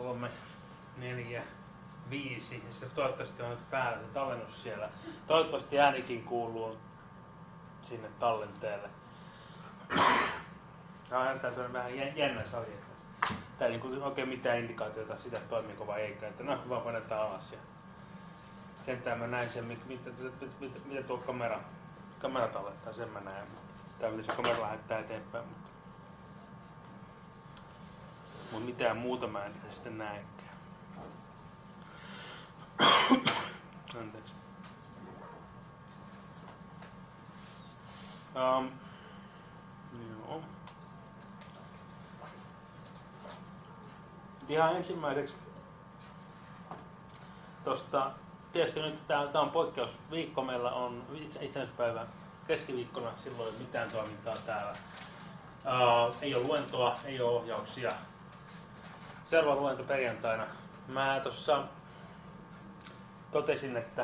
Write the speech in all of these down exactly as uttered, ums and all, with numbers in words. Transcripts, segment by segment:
kolme, neljä, viisi. Ja sitten toivottavasti on nyt päällä se tallennus siellä. Toivottavasti äänikin kuuluu sinne tallenteelle. Tämä on tämmöinen vähän jännä sali. Tää ei niin oikein mitään indikaatiota sitä, että toimiiko vai eikä. Että no, vaan painetaan alas. Ja sentään mä näin sen, mitä, mitä, mitä, mitä tuo kamera, kamera tallettaa, sen mä näen. Tää pitäisi kamera lähettää eteenpäin. Mutta, mutta mitään muuta mä en sitten näekään. Anteeksi. Um, joo. Ihan ensimmäiseksi tosta, tietysti nyt tää, tää on poikkeusviikko, meillä on itsenäisyyspäivä keskiviikkona, silloin ei ole mitään toimintaa täällä. Uh, ei ole luentoa, ei ole ohjauksia. Seuraava luento perjantaina. Mä tossa totesin, että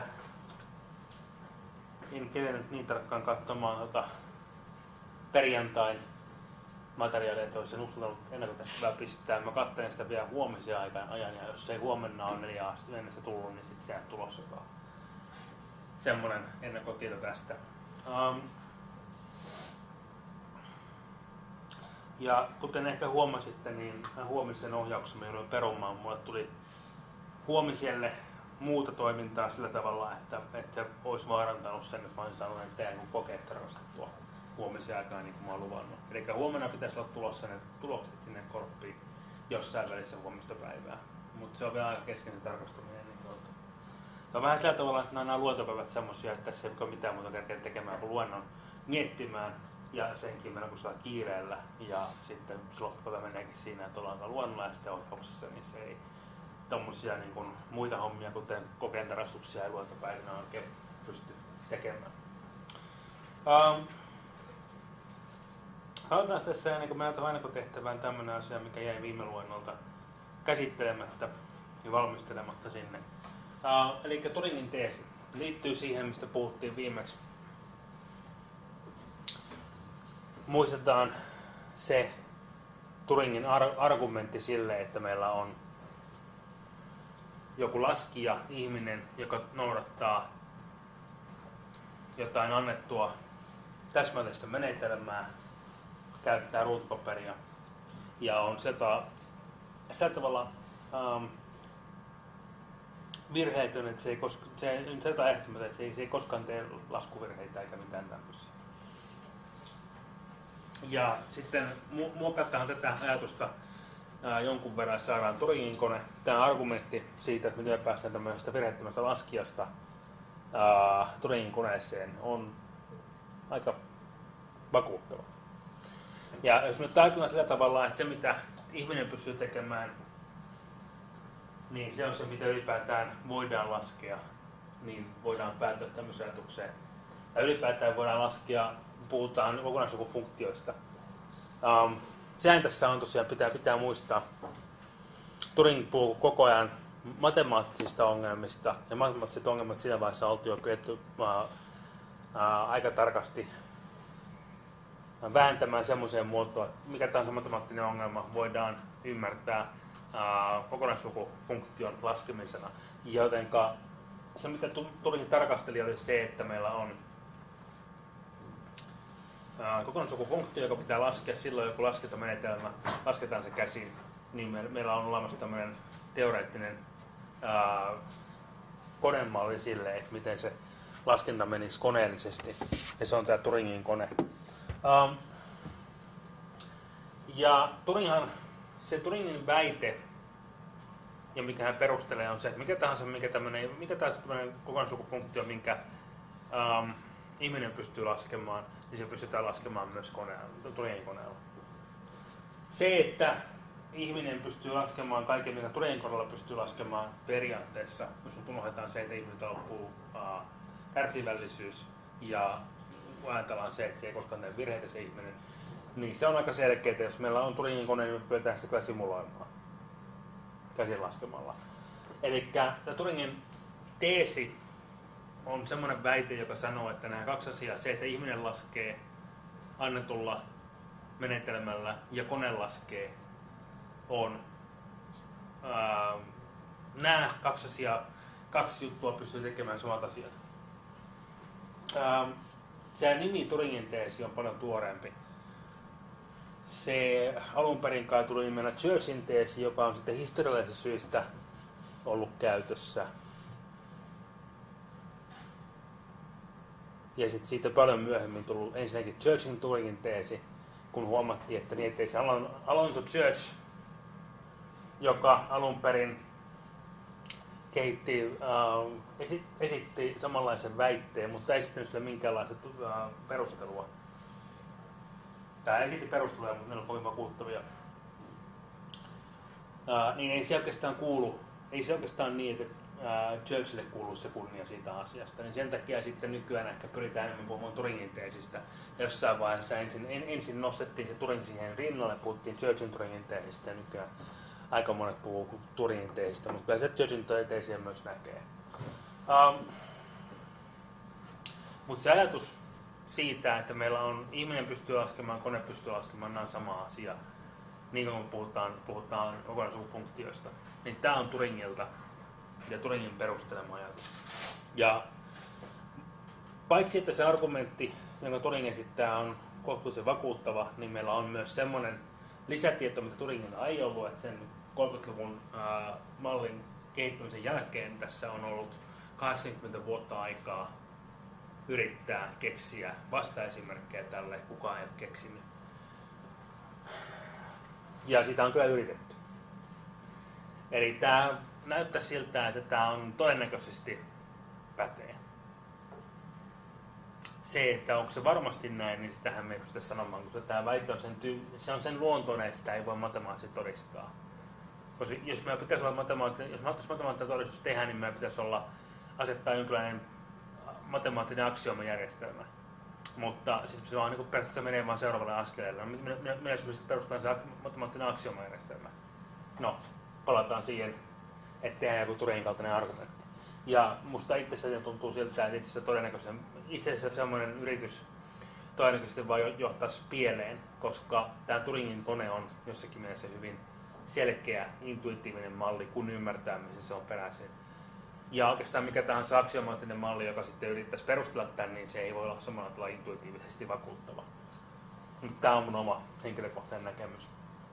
en kerennyt niin tarkkaan katsomaan tota perjantain materiaalia, että olisin uskaltanut ennakkotehtavaa pistää. Mä katselen sitä vielä huomisen aikaan ajan, ja jos ei huomenna ole neljä asti mennessä tullut, niin sitten sieltä tulossakaan. Semmonen ennakkotieto tästä. Um, ja kuten ehkä huomasitte, niin huomisen ohjauksessa me jouduin perumaan. Mulle tuli huomiselle muuta toimintaa sillä tavalla, että, että se olisi vaarantanut sen, että mä olisin saanut tehdä niin kokeet tarkastettua huomisen aikaa, niin kuin mä oon luvannut. Eli huomenna pitäisi olla tulossa ne tulokset sinne korppiin jossain välissä huomista päivää. Mutta se on vielä aika kesken se tarkastaminen. Niin tuota. Se on vähän sillä tavalla, että nämä luentopäivät semmosia, että tässä ei ole mitään muuta kerkeä tekemään kuin luennon miettimään. Ja senkin meillä kun saa kiireellä. Ja sitten se loppupäivä meneekin siinä, että ollaan luennolla ja sitten ohjauksessa, niin se ei tommosia niin kuin muita hommia, kuten kokeen tarkastuksia ja luentopäivinä oikein pysty tekemään. Um, Halutaan tässä ennen kuin mennään tuohon ennakkotehtävään tämmöinen asia, mikä jäi viime luennolta käsittelemättä ja valmistelematta sinne. Uh, eli Turingin teesi liittyy siihen, mistä puhuttiin viimeksi. Muistetaan se Turingin ar- argumentti sille, että meillä on joku laskija, ihminen, joka noudattaa jotain annettua täsmällistä menetelmää, käyttää ruutupaperia ja on sitä, sitä tavalla ähm, virheetön, että se ei, koska, se, se että se ei, se ei koskaan tee laskuvirheitä eikä mitään tämmöisiä. Ja sitten mu- muokataan tätä ajatusta ää, jonkun verran, saadaan Turingin kone. Tämä argumentti siitä, että miten päästään tämmöisestä virheettömästä laskijasta ää, Turingin koneeseen, on aika vakuuttava. Ja jos me ajatellaan sillä tavalla, että se mitä ihminen pystyy tekemään, niin se on se mitä ylipäätään voidaan laskea, niin voidaan päätyä tämmöiseen ajatukseen. Ja ylipäätään voidaan laskea, puhutaan kokonaislukufunktioista. Um, sehän tässä on tosiaan, pitää, pitää muistaa. Turing puhuu koko ajan matemaattisista ongelmista, ja matemaattiset ongelmat siinä vaiheessa oltiin jo kyetty uh, uh, aika tarkasti vääntämään semmoiseen muotoon, että mikä tahansa matemaattinen ongelma voidaan ymmärtää uh, kokonaislukufunktion laskemisena. Jotenka se mitä Turing tarkasteli oli se, että meillä on uh, kokonaislukufunktio, joka pitää laskea silloin, kun laskentamenetelmä lasketaan se käsin, niin me, meillä on olemassa tämmöinen teoreettinen uh, konemalli sille, että miten se laskenta menisi koneellisesti. Ja se on tämä Turingin kone. Um, ja Turinghan, se Turingin väite, ja mikä hän perustelee, on se, että mikä tahansa, mikä tämmöinen, mikä tahansa tämmöinen kokonaislukufunktio, minkä um, ihminen pystyy laskemaan, niin se pystytään laskemaan myös koneella, Turingin koneella. Se, että ihminen pystyy laskemaan kaiken, mikä Turingin koneella pystyy laskemaan periaatteessa, jos unohdetaan se, että ihmiseltä loppuu uh, kärsivällisyys ja ajatellaan se, että se ei koskaan tee virheitä se ihminen, niin se on aika selkeää, että jos meillä on Turingin kone, niin me pyydetään sitä kyllä simuloimaan käsin laskemalla. Eli Turingin teesi on semmoinen väite, joka sanoo, että nämä kaksi asiaa, se, että ihminen laskee annetulla menetelmällä ja kone laskee, on nämä kaksi asiaa, kaksi juttua pystyy tekemään samat asiat. Ähm, se nimi Turingin teesi on paljon tuoreempi. Se alun perin kai tuli nimellä Churchin teesi, joka on sitten historiallisista syistä ollut käytössä. Ja sitten siitä paljon myöhemmin tullut ensinnäkin Churchin Turingin teesi, kun huomattiin, että niin ettei se Alonzo Church, joka alun perin kehitti, äh, esitti samanlaisen väitteen, mutta ei esittänyt sille minkäänlaista äh, perustelua. Tämä esitti perusteluja, mutta ne on kovin vakuuttavia. Äh, niin ei se oikeastaan kuulu, ei se oikeastaan niin, että äh, Churchille kuuluu se kunnia siitä asiasta. Niin sen takia sitten nykyään ehkä pyritään enemmän puhumaan Turingin teesistä. Jossain vaiheessa ensin, en, ensin nostettiin se Turing siihen rinnalle, puhuttiin Churchin Turingin teesistä ja nykyään aika monet puhuu Turingin teesistä, mutta kyllä se Churchin teesiä myös näkee. Um, mutta se ajatus siitä, että meillä on ihminen pystyy laskemaan, kone pystyy laskemaan, nämä on sama asia, niin kuin puhutaan, puhutaan kokonaisuusfunktioista, niin tämä on Turingilta ja Turingin perustelema ajatus. Ja paitsi että se argumentti, jonka Turing esittää, on kohtuullisen vakuuttava, niin meillä on myös semmoinen lisätieto, mitä Turingilla ei ollut, että sen kolmekymmentäluvun ää, mallin kehittämisen jälkeen tässä on ollut kahdeksankymmentä vuotta aikaa yrittää keksiä vastaesimerkkejä tälle, kukaan ei ole keksinyt. Ja sitä on kyllä yritetty. Eli tämä näyttää siltä, että tämä on todennäköisesti pätee. Se, että onko se varmasti näin, niin sitähän me ei pystytä sanomaan, koska tämä väite on sen, ty- se on sen luontoinen, että sitä ei voi matemaattisesti todistaa. Koska jos meillä pitäisi olla matemaattinen, jos me haluttaisiin matemaattinen todistus tehdä, niin meillä pitäisi olla asettaa jonkinlainen matemaattinen aksioomajärjestelmä. Mutta sitten se vaan niin periaatteessa menee vaan seuraavalle askeleelle. Minä, minä, minä jos perustetaan se matemaattinen aksioomajärjestelmä. No, palataan siihen, että tehdään joku Turingin kaltainen argumentti. Ja musta itsessään tuntuu siltä, että itse asiassa todennäköisesti itse asiassa semmoinen yritys todennäköisesti vaan johtaisi pieleen, koska tämä Turingin kone on jossakin mielessä hyvin selkeä, intuitiivinen malli, kun ymmärtää, missä se on peräisin. Ja oikeastaan mikä tahansa aksiomaattinen malli, joka sitten yrittäisi perustella tämän, niin se ei voi olla samalla tavalla intuitiivisesti vakuuttava. Tämä on mun oma henkilökohtainen näkemys.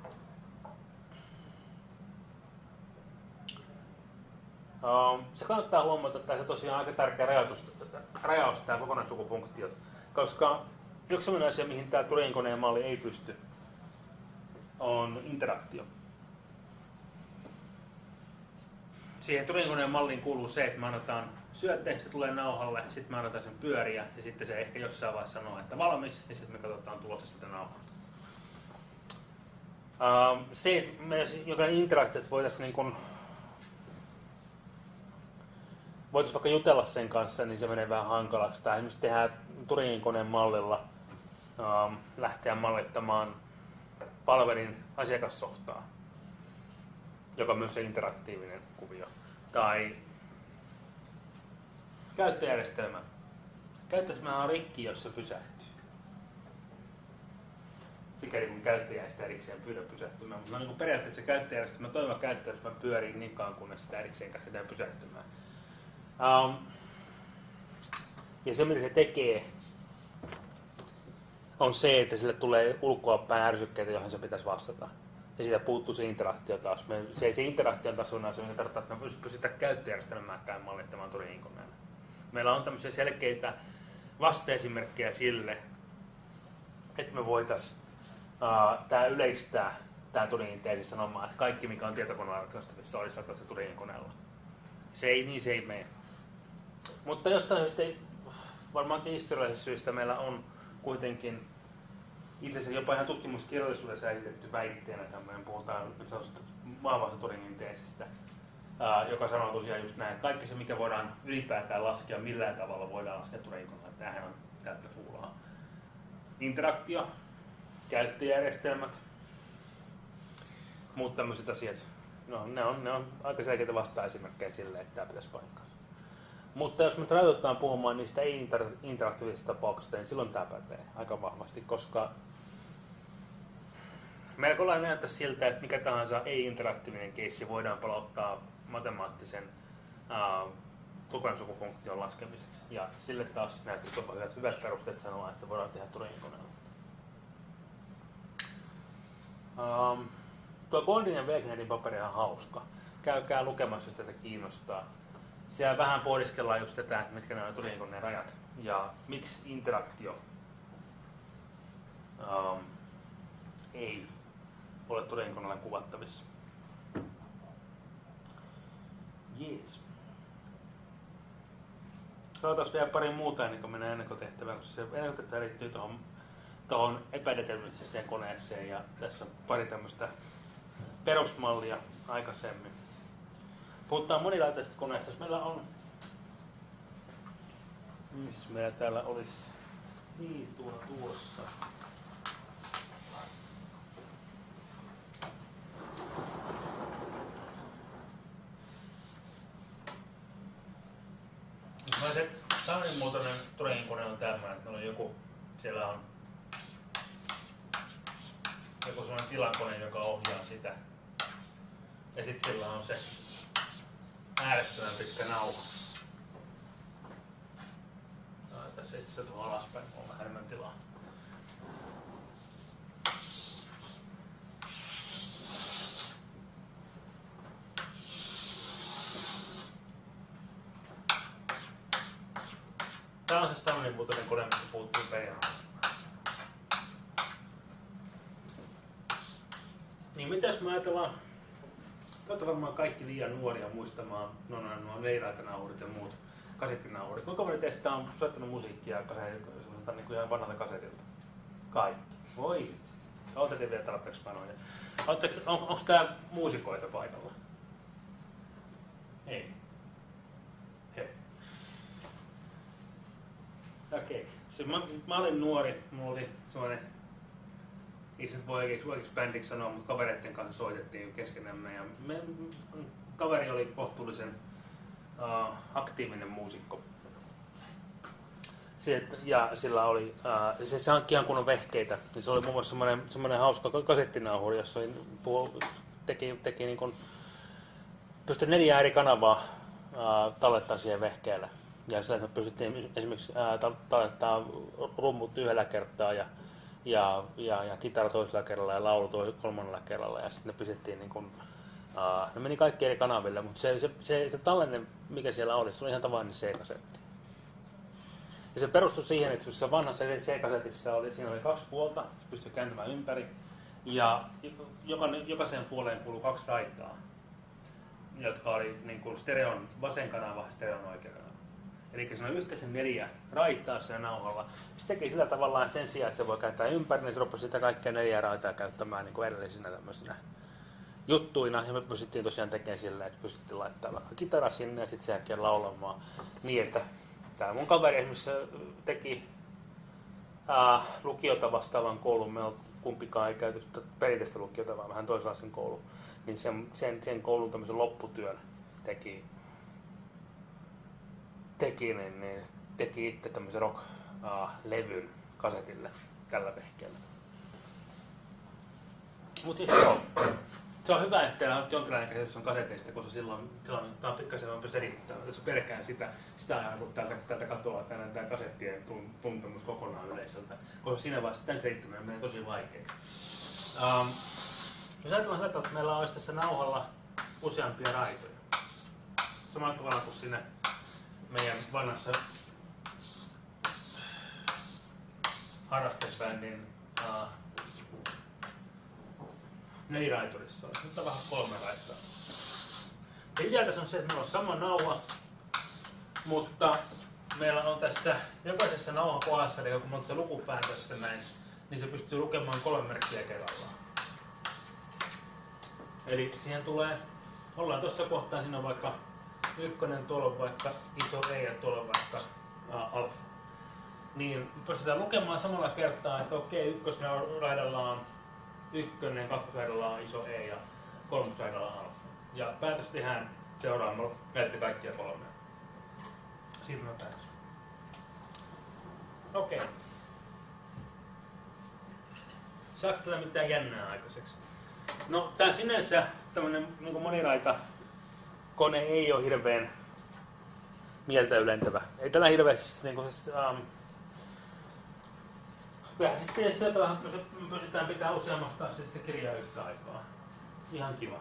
Se kannattaa huomata, että se tosiaan aika tärkeä rajaus, rajaus tämä kokonaislukufunktiot, koska yksi sellainen asia, mihin tämä Turingin koneen malli ei pysty, on interaktio. Siihen Turingin koneen malliin kuuluu se, että me annetaan syöte, se tulee nauhalle, sitten me annetaan sen pyöriä ja sitten se ehkä jossain vaiheessa sanoo, että valmis, ja sitten me katsotaan tulosta sitä nauhalta. Se, että jokainen interaktiot voitaisiin niin kuin voitaisiin vaikka jutella sen kanssa, niin se menee vähän hankalaksi. Tai esimerkiksi tehdään Turingin koneen mallilla ähm, lähteä mallittamaan palvelin asiakassohtaa, joka on myös se interaktiivinen kuvio. Tai käyttöjärjestelmä. Käyttöjärjestelmä on rikki, jos se pysähtyy. Sikäli kun käyttäjä ei sitä erikseen pyydä pysähtymään. Mutta no, niin periaatteessa käyttöjärjestelmä, toimiva käyttöjärjestelmä pyörii niin kauan, kunnes sitä erikseen käsketään pysähtymään. Um, ja se, mitä se tekee, on se, että sille tulee ulkoapäin ärsykkeitä, johon se pitäisi vastata. Ja siitä puuttuu se interaktio taas. Me, se, se interaktio taas on asia, mikä tarkoittaa, että me pystytään käyttöjärjestelmääkään mallittamaan Turingin koneella. Meillä on tämmöisiä selkeitä vastaesimerkkejä sille, että me voitaisiin uh, tää yleistää tämä Turingin teesi sanomaan, että kaikki, mikä on tietokoneella ratkaistavissa, olisi ratkaista Turingin koneella. Se ei, niin se ei mene. Mutta jostain syystä, varmaankin historiallisista syistä meillä on kuitenkin itse asiassa jopa ihan tutkimuskirjallisuudessa esitetty väitteenä tämmöinen, puhutaan nyt sellaisesta vahvasta Turingin teesistä, ää, joka sanoo tosiaan just näin, että kaikki se, mikä voidaan ylipäätään laskea, millään tavalla voidaan laskea Turingin koneella. Tämähän on täyttä fuulaa. Interaktio, käyttöjärjestelmät, muut tämmöiset asiat. No, ne on, ne on aika selkeitä vasta-esimerkkejä sille, että tämä pitäisi paikkaansa. Mutta jos me rajoitetaan puhumaan niistä ei-interaktiivisista tapauksista, niin silloin tämä pätee aika vahvasti, koska melko lailla näyttää siltä, että mikä tahansa ei-interaktiivinen keissi voidaan palauttaa matemaattisen ää, kokonaisukufunktion laskemiseksi. Ja sille taas näyttäisi jopa hyvät, hyvät perusteet sanoa, että se voidaan tehdä Turingin koneella. Um, tuo Bondin ja Wegenerin paperi on hauska. Käykää lukemassa, jos tätä kiinnostaa. Siellä vähän pohdiskellaan just tätä, että mitkä ne on Turingin koneen rajat ja miksi interaktio um, ei ole Turingin koneella kuvattavissa. Jees. Katsotaan vielä pari muuta ennen kuin mennään ennakotehtävään, koska se ennakkotehtävä liittyy tuohon, tuohon epädeterministiseen koneeseen ja tässä on pari tämmöistä perusmallia aikaisemmin. Puhutaan monilaitaisesta koneesta. Jos meillä on... Missä meillä täällä olisi... Niin, tuolla tuossa. Se säännönmuotoinen Turingin kone on tämmöinen, että on joku, siellä on joku sellainen tilakone, joka ohjaa sitä. Ja sitten sillä on se äärettömän pitkä nauha. Tässä itse tuohon alaspäin, on vähän enemmän tilaa. Tämä on se Stanley-muotoinen kone, mistä puhuttiin periaatteessa. Niin mitä jos me ajatellaan, te olette varmaan kaikki liian nuoria muistamaan no, no, no, leiraikanauhurit ja muut kasettinauhurit. Kuinka moni teistä on soittanut musiikkia kasetilta, niin kuin ihan vanhalta kasetilta? Kaikki. Voi vitsi. Oletteko vielä tarpeeksi vanhoja? On, onko tää muusikoita paikalla? Ei. Hei. Okei. Okay. Mä, mä olin nuori, mulla oli sellainen, ei se nyt voi oikeiksi, oikeiksi bändiksi sanoa, mutta kavereiden kanssa soitettiin keskenämme. Ja me, kaveri oli kohtuullisen uh, aktiivinen muusikko. Se, ja sillä oli, uh, se hankki ihan kunnon vehkeitä. Ja se oli muun muassa semmoinen, semmoinen hauska kasettinauhuri, jossa oli, puhu, teki, teki niin kuin, pystyi neljä eri kanavaa uh, tallettaa siihen vehkeelle. Ja sillä me pystyttiin esimerkiksi ää, tallettaa rummut yhdellä kertaa ja, ja, ja, ja kitara toisella kerralla ja laulu kolmannella kerralla. Ja sitten ne pistettiin niin kuin, ää, ne meni kaikki eri kanaville, mutta se, se, se, se tallenne, mikä siellä oli, se oli ihan tavallinen C-kasetti. Ja se perustui siihen, että se vanhassa C-kasetissa oli, siinä oli kaksi puolta, se pystyi kääntymään ympäri. Ja jokaiseen puoleen kuului kaksi raitaa, jotka oli niin kuin stereon vasen kanava ja stereon oikea kanava. Eli se on yhteensä neljä raittaa siinä nauhalla. Se teki sillä tavallaan sen sijaan, että se voi käyttää ympäri, niin se rupesi sitä kaikkia neljää raitaa käyttämään niin kuin erillisinä tämmöisinä juttuina. Ja me pystyttiin tosiaan tekemään sillä, että pystyttiin laittamaan vaikka kitara sinne ja sitten sen jälkeen laulamaan niin, että tämä mun kaveri esimerkiksi teki ää, lukiota vastaavan koulun. Meillä kumpikaan ei käyty perinteistä lukiota, vaan vähän toisenlaisen koulun. Niin sen, sen, sen koulun tämmöisen lopputyön teki teki, niin, niin teki itse tämmöisen rock-levyn kasetille tällä vehkeellä. Mut siis joo, se on hyvä, että teillä on jonkinlainen käsitys on kaseteista, koska silloin tämä on pikkasen on selittää. Jos pelkään sitä, sitä ajan, kun täältä, täältä katoaa tämä kasettien tuntemus kokonaan yleisöltä. Koska siinä vaiheessa tämän selittäminen menee tosi vaikeaksi. Um, jos ajatellaan sitä, että meillä olisi tässä nauhalla useampia raitoja. Samalla tavalla kuin siinä meidän vanhassa harrastebändin uh, neliraiturissa on. Nyt on vähän kolme raittaa. Se idea tässä on se, että meillä on sama nauha, mutta meillä on tässä jokaisessa nauhan kohdassa, eli kun me on se lukupään tässä näin, niin se pystyy lukemaan kolme merkkiä kerrallaan. Eli siihen tulee, ollaan tuossa kohtaa, siinä on vaikka ykkönen, tuolla on vaikka iso E ja tuolla on vaikka uh, alfa. Niin pystytään lukemaan samalla kertaa, että okei, ykkösraidalla on ykkönen, kakkosraidalla on iso E ja kolmosraidalla on alfa. Ja päätös tehdään seuraamalla, näette kaikkia kolmea. Siitä on päätös. Okei. Saako tätä mitään jännää aikaiseksi? No, tää sinänsä tämmönen niin moniraita kone ei ole hirveän mieltä ylentävä. Ei tällä hirveästi niin kuin, um, vähän sitten sieltä vähän pystytään pitämään useammasta kanssa sitä kirjaa yhtä aikaa. Ihan kiva.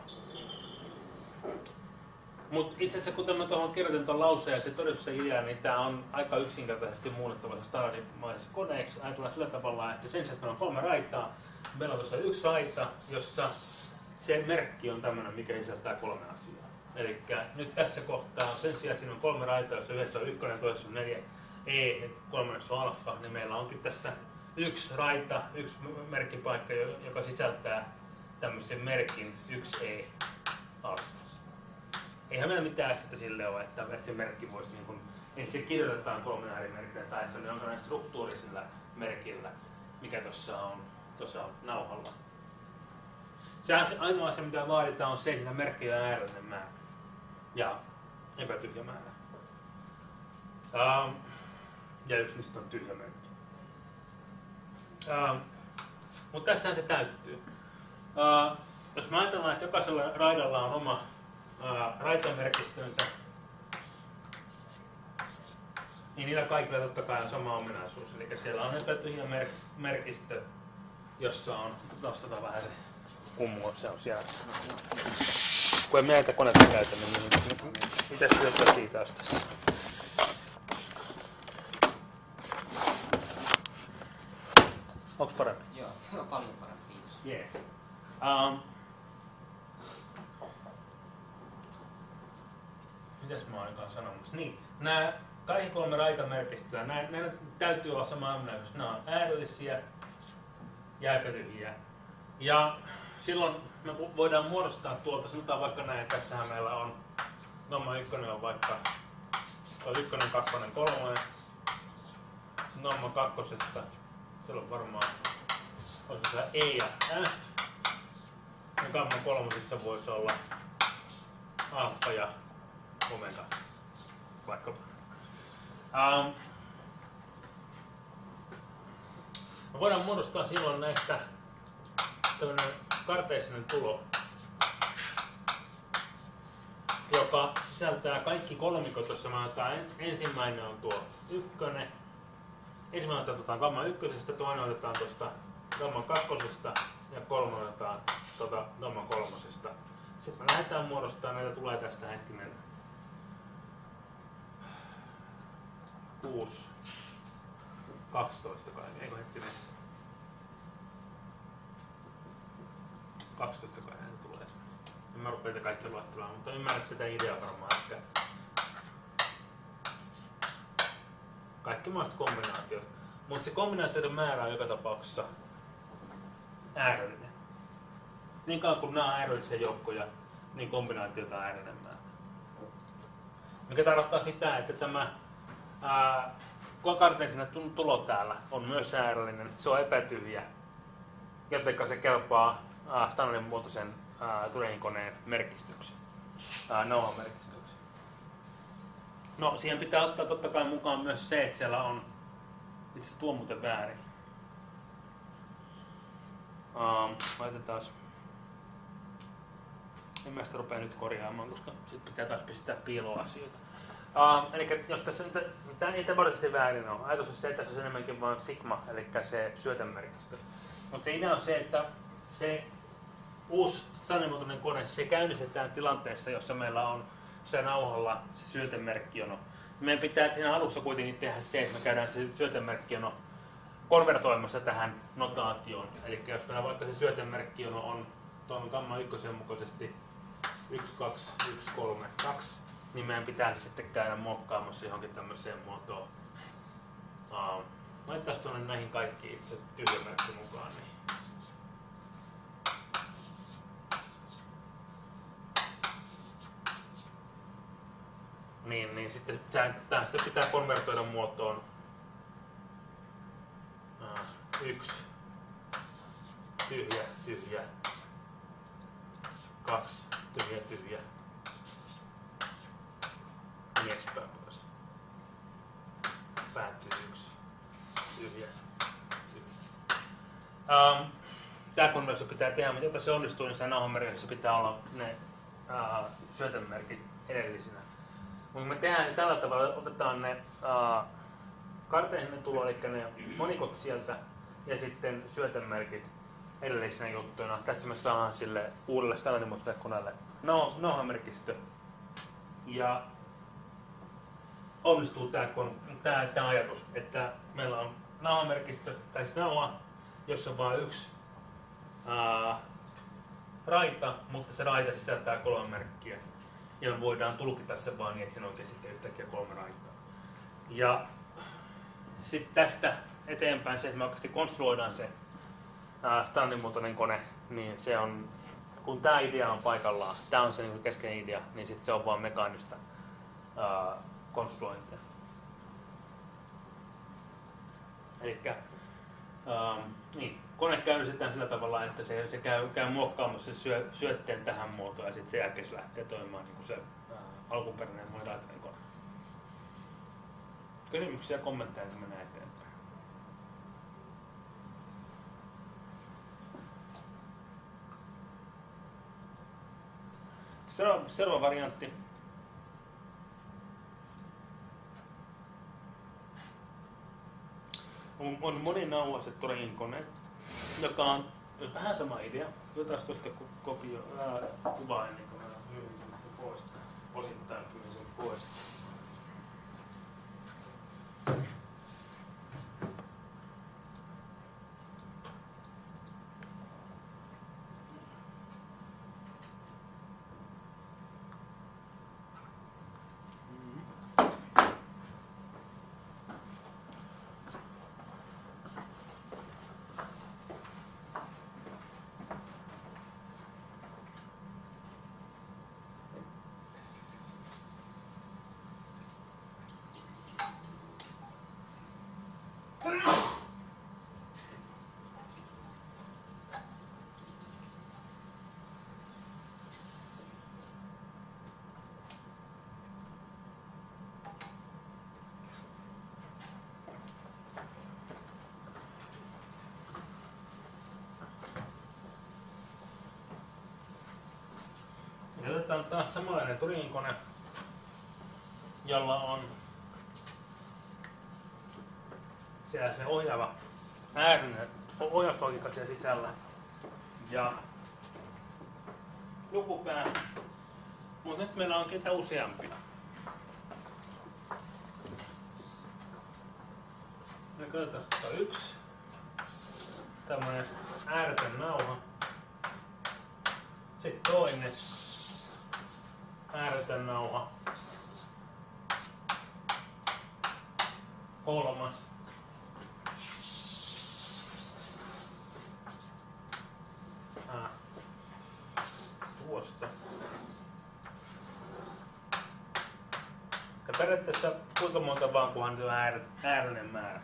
Mutta itse asiassa kun mä tuohon kirjoitin tuon lauseen ja se todistus se idea, niin tämä on aika yksinkertaisesti muunnettavassa standardimaisessa koneeksi. Ajatellaan sillä tavalla, että sen sijaan, että meillä on kolme raitaa, meillä on tuossa yksi raita, jossa se merkki on tämmöinen, mikä sisältää kolme asiaa. Eli nyt tässä kohtaa sen sijaan, että siinä on kolme raitaa, jossa yhdessä on ykkönen, toisessa on neljä E ja kolmannessa on alfa, niin meillä onkin tässä yksi raita, yksi merkkipaikka, joka sisältää tämmöisen merkin yksi E alfa. Eihän meillä mitään sitten sille ole, että, että se merkki voisi, niin kuin, ensin se kirjoitetaan kolmen ääri merkillä tai että se on jonkinlainen struktuuri sillä merkillä, mikä tuossa on, tuossa on nauhalla. Se ainoa asia, mitä vaaditaan, on se, että merkkejä on äärellinen määrä ja epätyhjä määrä. Um, ja yksi niistä on tyhjä merkki. Um, mutta tässähän se täyttyy. Uh, jos me ajatellaan, että jokaisella raidalla on oma uh, raitamerkistönsä, niin niillä kaikilla totta kai on sama ominaisuus. Eli siellä on epätyhjä mer- merkistö, jossa on, nostetaan vähän se kummu, se on siellä. Kun en näitä koneita käytä, niin mitä se jotain siitä olisi tässä? Onko parempi? Joo, paljon parempi, kiitos. Yes. Um, mitäs mä oon aikaan sanomassa? Niin, nämä kaikki kolme raitamerkistöä, näillä täytyy olla sama ominaisuus. Nämä on äärellisiä ja epätyhjiä. Ja silloin me voidaan muodostaa tuolta, sanotaan vaikka näin, tässähän meillä on nomma ykkönen on vaikka ykkönen, kakkonen, kolmonen. Nomma kakkosessa, siellä on varmaan olisi siellä E ja F. Ja gamma kolmosessa voisi olla alfa ja omega, vaikkapa. Um, me voidaan muodostaa silloin näistä tämmöinen karteesinen tulo, joka sisältää kaikki kolmikot, jossa me otetaan ensimmäinen on tuo ykkönen, ensimmäinen otetaan gamma ykkösestä, toinen otetaan tuosta gamma kakkosesta ja kolmonen otetaan tuota gamma kolmosesta. Sitten me lähdetään muodostamaan, näitä tulee tästä hetkinen kuusi, kaksitoista kai, eikö hetkinen? kaksitoista kai näitä tulee. En mä rupea niitä kaikki luettelemaan, mutta ymmärrätte tätä ideaa varmaan, että kaikki mahdolliset kombinaatiot. Mutta se kombinaatioiden määrä on joka tapauksessa äärellinen. Niin kauan kuin nämä on äärellisiä joukkoja, niin kombinaatiota on äärellinen määrä. Mikä tarkoittaa sitä, että tämä ää, karteesinen tulo täällä on myös äärellinen, se on epätyhjä, jotenka se kelpaa ää, standardin muotoisen Turingin-koneen merkistyksi, ää, nauhan merkistyksi. No, siihen pitää ottaa totta kai mukaan myös se, että siellä on itse tuo muuten väärin. Um, laitetaan. En mä sitä rupea nyt korjaamaan, koska sit pitää taas pistää piiloasioita. Um, eli jos tässä niitä, niitä valitettavasti väärin on. Ajatus on se, että tässä on enemmänkin vain sigma, eli se syötemerkistö. Mutta se idea on se, että se uusi standardimuotoinen kone, se käynnistetään tilanteessa, jossa meillä on se nauhalla se syötemerkkijono. Meidän pitää siinä alussa kuitenkin tehdä se, että me käydään se syötemerkkijono konvertoimassa tähän notaatioon. Eli jos meillä vaikka se syötemerkkijono on tuon gamma ykkösen mukaisesti yksi, kaksi, yksi, kolme, kaksi, niin meidän pitää se sitten käydä muokkaamassa johonkin tämmöiseen muotoon. Uh, Laittaisi tuonne näihin kaikkiin itse tyhjämerkki mukaan. Niin. Niin, niin sitten tämä sitten pitää konvertoida muotoon uh, yksi, tyhjä, tyhjä, kaksi, tyhjä, tyhjä, niin ekspäin pois. Päättyy yksi, tyhjä, tyhjä. Um, tämä konversio pitää tehdä, mutta jotta se onnistuu, niin se nauhan merkissä pitää olla ne uh, syötemerkit edellisinä. Mutta me tehdään se tällä tavalla, otetaan ne uh, karteihin ne tulo, eli ne monikot sieltä, ja sitten syötemerkit edellisinä juttuina. Tässä me saadaan sille uudelle standardimuotoiselle koneelle nauhamerkistö. Ja onnistuu tämä, tämä, tämä ajatus, että meillä on nauhamerkistö, tai siis nauha, jossa on vain yksi ää, raita, mutta se raita sisältää kolme merkkiä. Ja me voidaan tulkita se vaan niin, että siinä onkin sitten yhtäkkiä kolme raitaa. Ja sitten tästä eteenpäin se, että me oikeasti konstruoidaan se standardimuotoinen kone, niin se on, kun tämä idea on paikallaan, tämä on se niin keskeinen idea, niin sitten se on vaan mekaanista ää, konstruointia. Elikkä ähm, niin, kone käynnistetään sillä tavalla, että se, se käy, käy muokkaamassa se syö, syötteen tähän muotoon ja sitten sen jälkeen se lähtee toimimaan niin kuin se ää, alkuperäinen moniraitainen kone. Kysymyksiä ja kommentteja, että mennään eteenpäin. Seuraava, seuraava variantti. On, on moninauhaiset Turingin kone, joka on vähän sama idea. Otetaan tuosta kopio, ää, kuvaa ennen kuin mä myyn sen pois. Osittain myyn sen pois. Ja otetaan taas samanlainen Turingin kone, jolla on siellä se ohjaava äärinen ohjauslogiikka siellä sisällä ja lukupää, mutta nyt meillä on ketä useampia. Me katsotaan sitä yksi, tämmöinen ääretön nauha, sitten toinen ääretön nauha, kolmas, ah. tuosta. Ja periaatteessa kuinka monta vaan, kunhan on äärinen määrä.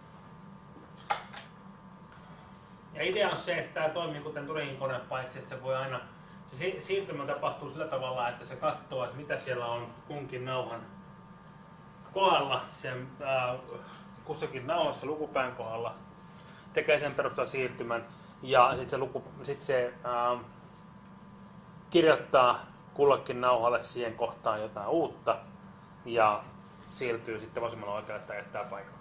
Ja idea on se, että tämä toimii kuten Turingin kone, paitsi että se voi aina, se siirtymä tapahtuu sillä tavalla, että se katsoo, että mitä siellä on kunkin nauhan kohdalla, sen ää, kussakin nauhassa lukupään kohdalla, tekee sen perusteella siirtymän ja sitten se, luku, sit se ää, kirjoittaa kullekin nauhalle siihen kohtaan jotain uutta ja siirtyy sitten vasemmalla oikealle tai jättää paikalle.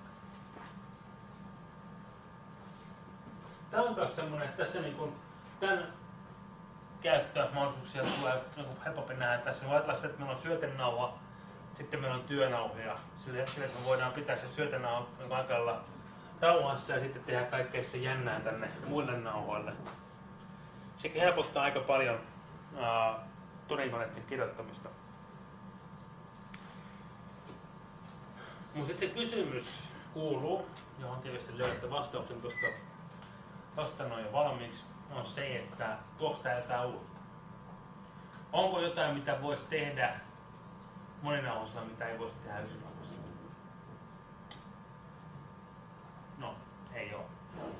Tämä on taas semmoinen, että tässä niin kun tämän käyttömahdollisuuksia tulee niin helpompi nähdä. Tässä voi ajatella, että meillä on syötenauha, sitten meillä on työnauhoja. Sillä että me voidaan pitää se syötenauha aikalla rauhassa ja sitten tehdä kaikkea sitä jännää tänne muille nauhoille. Sekin helpottaa aika paljon Turingin koneiden kirjoittamista. Mutta sitten se kysymys kuuluu, johon tietysti löydätte vastauksen tuosta Tuosta noin jo valmiiksi, on se, että tuoks tää jotain uutta? Onko jotain, mitä voisi tehdä moninauhaisella, mitä ei voisi tehdä yksinauhaisella? No, ei ole.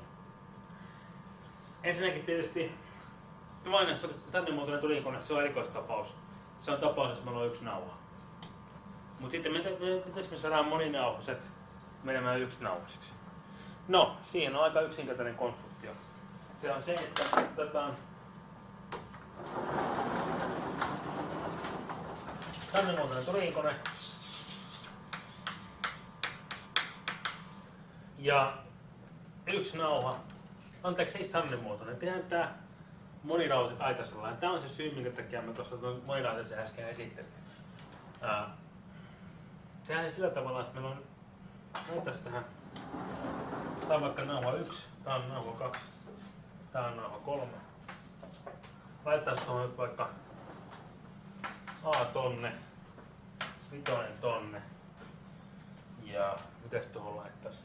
Ensinnäkin tietysti standardimuotoinen Turingin se on erikoistapaus. Se on tapaus, jos meillä on yksi nauha. Mutta sitten miten me saadaan moninauhaiset menemään yksinauhaisiksi? No, siihen on aika yksinkertainen konstruktio. Se on se, että otetaan tannemuotoinen tuliikone. Ja yksi nauha. Anteeksi, ei tannemuotoinen. Tehdään tää monirauta-aitasella. Tää on se syy, minkä takia mä tuossa monirautaisen äsken esittelin. Ää, tehdään se sillä tavalla, että meillä on laitas tähän. Tää on vaikka nauha yksi, tää on nauha kaksi, tää on nauha kolme. Laittaisi tuohon nyt vaikka A tonne, vitonen tonne ja mitäs tuohon laittaisi?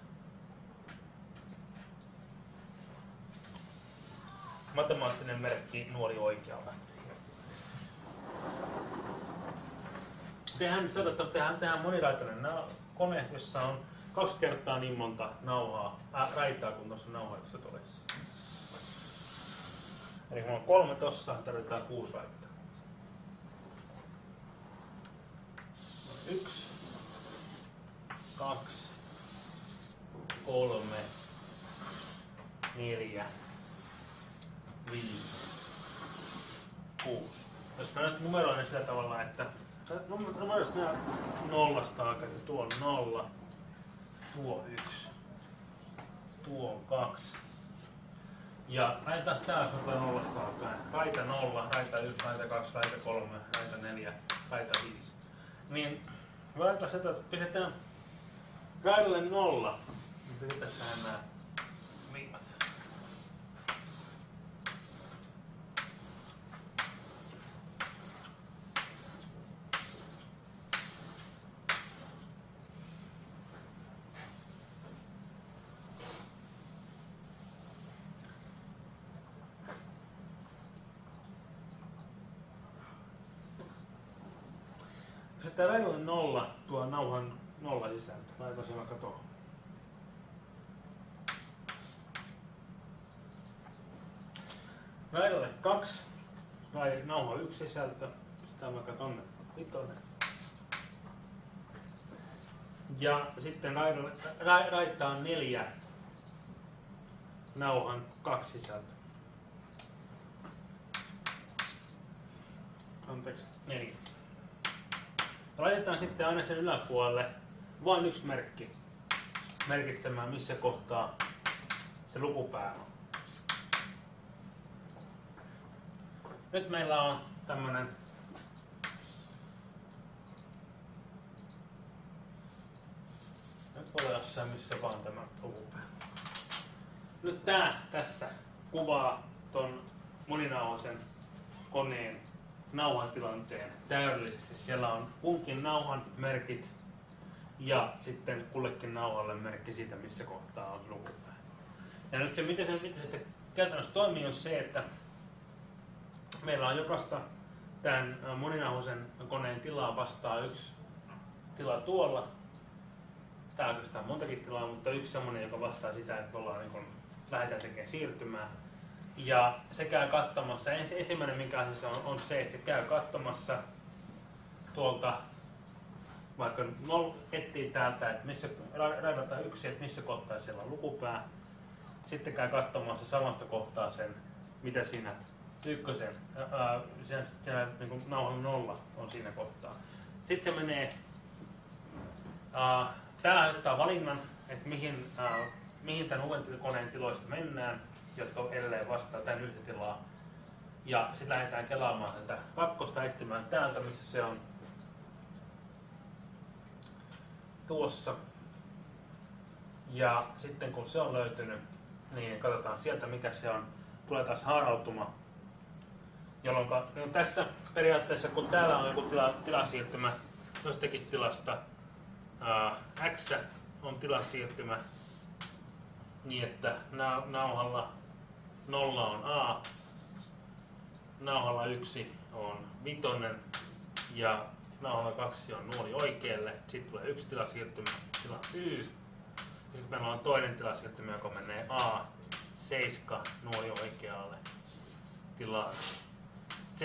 Matemaattinen merkki nuoli oikealla. Tehdään, tehdään, tehdään moniraitainen kone, jossa on kaksi kertaa niin monta nauhaa, äh, raitaa kuin tuossa nauhoitussa todessa. Eli kun on kolme tossa, tarvitaan kuusi raittaa. Yksi, kaksi, kolme, neljä, viisi, kuusi. Jos mä nyt numeroin ne sillä tavalla, että numeroissa nämä nollasta alkaa, tuo on nolla, tuo yksi, tuo on kaksi. Ja laitetaan tää suoraan nollasta alkaen. Raita nolla, raita yksi, raita kaksi, raita kolme, raita neljä, raita viisi. Niin me laitetaan sitä, että pistetään raidalle nolla. Niin pistetään tähän nää viivat. Tämä raidalle nolla tuo nauhan nolla sisältö. Laitetaan se vaikka tuohon. Raidalle kaksi, nauha yksi sisältö. Pistetään vaikka tonne vitonen. Ja sitten raidalle, ra, raittaan neljä, nauhan kaksi sisältö. Anteeksi, neljä. Laitetaan sitten aina sen yläpuolelle vain yksi merkki merkitsemään, missä kohtaa se lukupää on. Nyt meillä on tämmönen nyt voi olla jossain missä vaan tämä lukupää. Nyt tää tässä kuvaa ton moninauhasen koneen nauhan tilanteen täydellisesti. Siellä on kunkin nauhan merkit ja sitten kullekin nauhalle merkki siitä, missä kohtaa on lukupää. Ja nyt se, miten se, miten se sitten käytännössä toimii, on se, että meillä on jokaista tämän moninauhasen koneen tilaa vastaa yksi tila tuolla. Tää on oikeastaan montakin tilaa, mutta yksi semmoinen, joka vastaa sitä, että ollaan niin kun lähdetään tekemään siirtymää. Ja se käy katsomassa, ensimmäinen minkä asiassa on, on se, että se käy katsomassa tuolta, vaikka no, etsii täältä, että missä, raidataan yksi, että missä kohtaa siellä on lukupää. Sitten käy katsomassa samasta kohtaa sen, mitä siinä ykkösen, ää, sen, sen niin kuin nauhan nolla on siinä kohtaa. Sitten se menee, ää, tää aiheuttaa valinnan, että mihin, ää, mihin tämän uuden koneen tiloista mennään, jotka edelleen vastaa tämän yhtä tilaa. Ja sitten lähdetään kelaamaan tätä kakkosta etsimään täältä, missä se on tuossa. Ja sitten kun se on löytynyt, niin katsotaan sieltä mikä se on. Tulee taas haarautuma. Jolloin niin tässä periaatteessa, kun täällä on joku tila, tilasiirtymä jostakin tilasta ää, X on tilasiirtymä, niin että nauhalla nolla on A, nauhalla yksi on vitonen ja nauhalla kaksi on nuoli oikealle. Sitten tulee yksi tilasiirtymä, tila Y. Sitten meillä on toinen tilasiirtymä, joka menee A, seitsemän, nuoli oikealle, tila Z.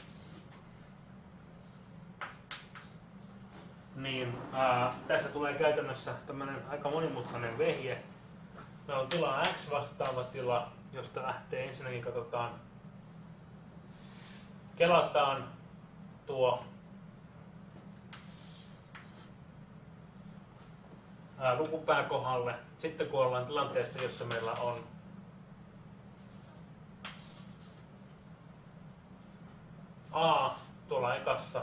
Niin ää, tässä tulee käytännössä tämmöinen aika monimutkainen vehje. Meillä on tila X vastaava tila, josta lähtee ensinnäkin katsotaan, kelataan tuo ää, lukupää kohdalle. Sitten kun ollaan tilanteessa, jossa meillä on A tuolla ekassa,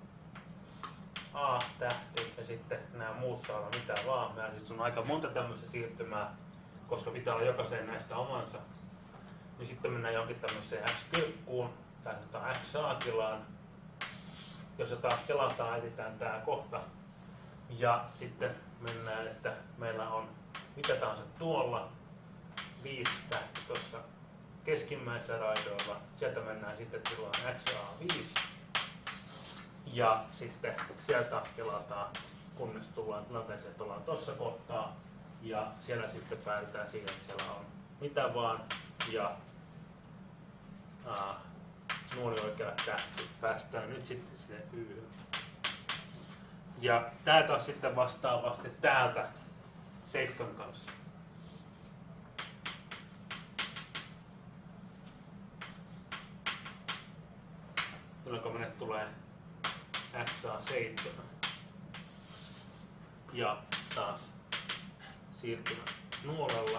A-tähti ja sitten nämä muut saa olla mitä vaan. Meillä siis on aika monta tämmöistä siirtymää, koska pitää olla jokaiseen näistä omansa. Niin sitten mennään jonkin tämmöiseen X-kirkkuun, tai sanotaan X-A-tilaan, jossa taas kelataan, etsitään tää kohta. Ja sitten mennään, että meillä on mitä tahansa tuolla, viisi tähti tuossa keskimmäisellä raidoilla. Sieltä mennään sitten tilaan X A viisi. Ja sitten sieltä taas kelataan, kunnes tullaan tilanteeseen, että ollaan tuossa kohtaa. Ja siellä sitten päädytään siihen, että siellä on mitä vaan. Ja aa, nuoli oikealla tähti. Päästään nyt sitten sinne Y. Ja tää taas sitten vastaavasti täältä seiskan kanssa. Jolloin meille tulee X A seitsemän. Ja taas siirtymä nuolella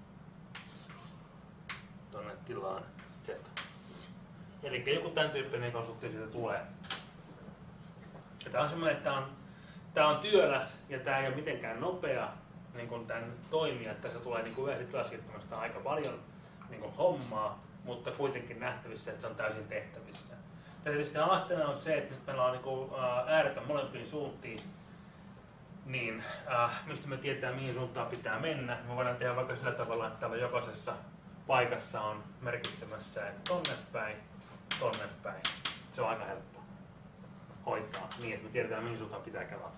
tuonne tilaan Z. Eli joku tämän tyyppinen konstrukti siitä tulee. Ja tää on semmoinen, että tää on, tää on työläs ja tää ei ole mitenkään nopea niin kun tän toimia, että tässä tulee niin yhdessä tilasiirtymästä aika paljon niin kun hommaa, mutta kuitenkin nähtävissä, että se on täysin tehtävissä. Tietysti haasteena on se, että nyt meillä on niin äärettä molempiin suuntiin, niin äh, mistä me tiedetään, mihin suuntaan pitää mennä. Me voidaan tehdä vaikka sillä tavalla, että täällä jokaisessa paikassa on merkitsemässä, että tonne päin, tonne päin. Se on aika helppo hoitaa niin, että me tiedetään, mihin suuntaan pitää kelata.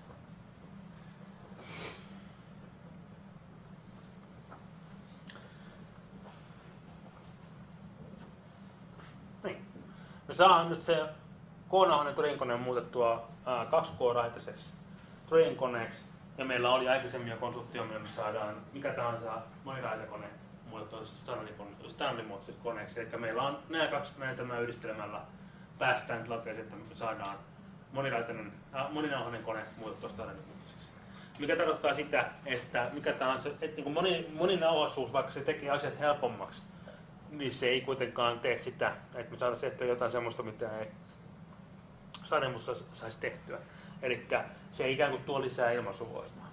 Niin. Me saadaan nyt se K-nauhainen Turing-kone muutettua ää, kaksi K-raitaiseksi Turing-koneeksi. Ja meillä oli aikaisemmin jo konsulttio, millä me saadaan mikä tahansa moniraitakone muutettua standardimuotoiseksi koneeksi. Eli meillä on nämä kaksi menetelmää yhdistelemällä päästään tilanteeseen, että me saadaan moniraitainen, äh, moninauhainen kone muutettua standardimuotoiseksi. Mikä tarkoittaa sitä, että mikä tahansa, että niin moni, moninauhaisuus, vaikka se tekee asiat helpommaksi, niin se ei kuitenkaan tee sitä, että me saadaan tehtyä jotain semmoista, mitä ei standardimuotoisessa saisi tehtyä. Eli se ei ikään kuin tuo lisää ilmaisuvoimaa.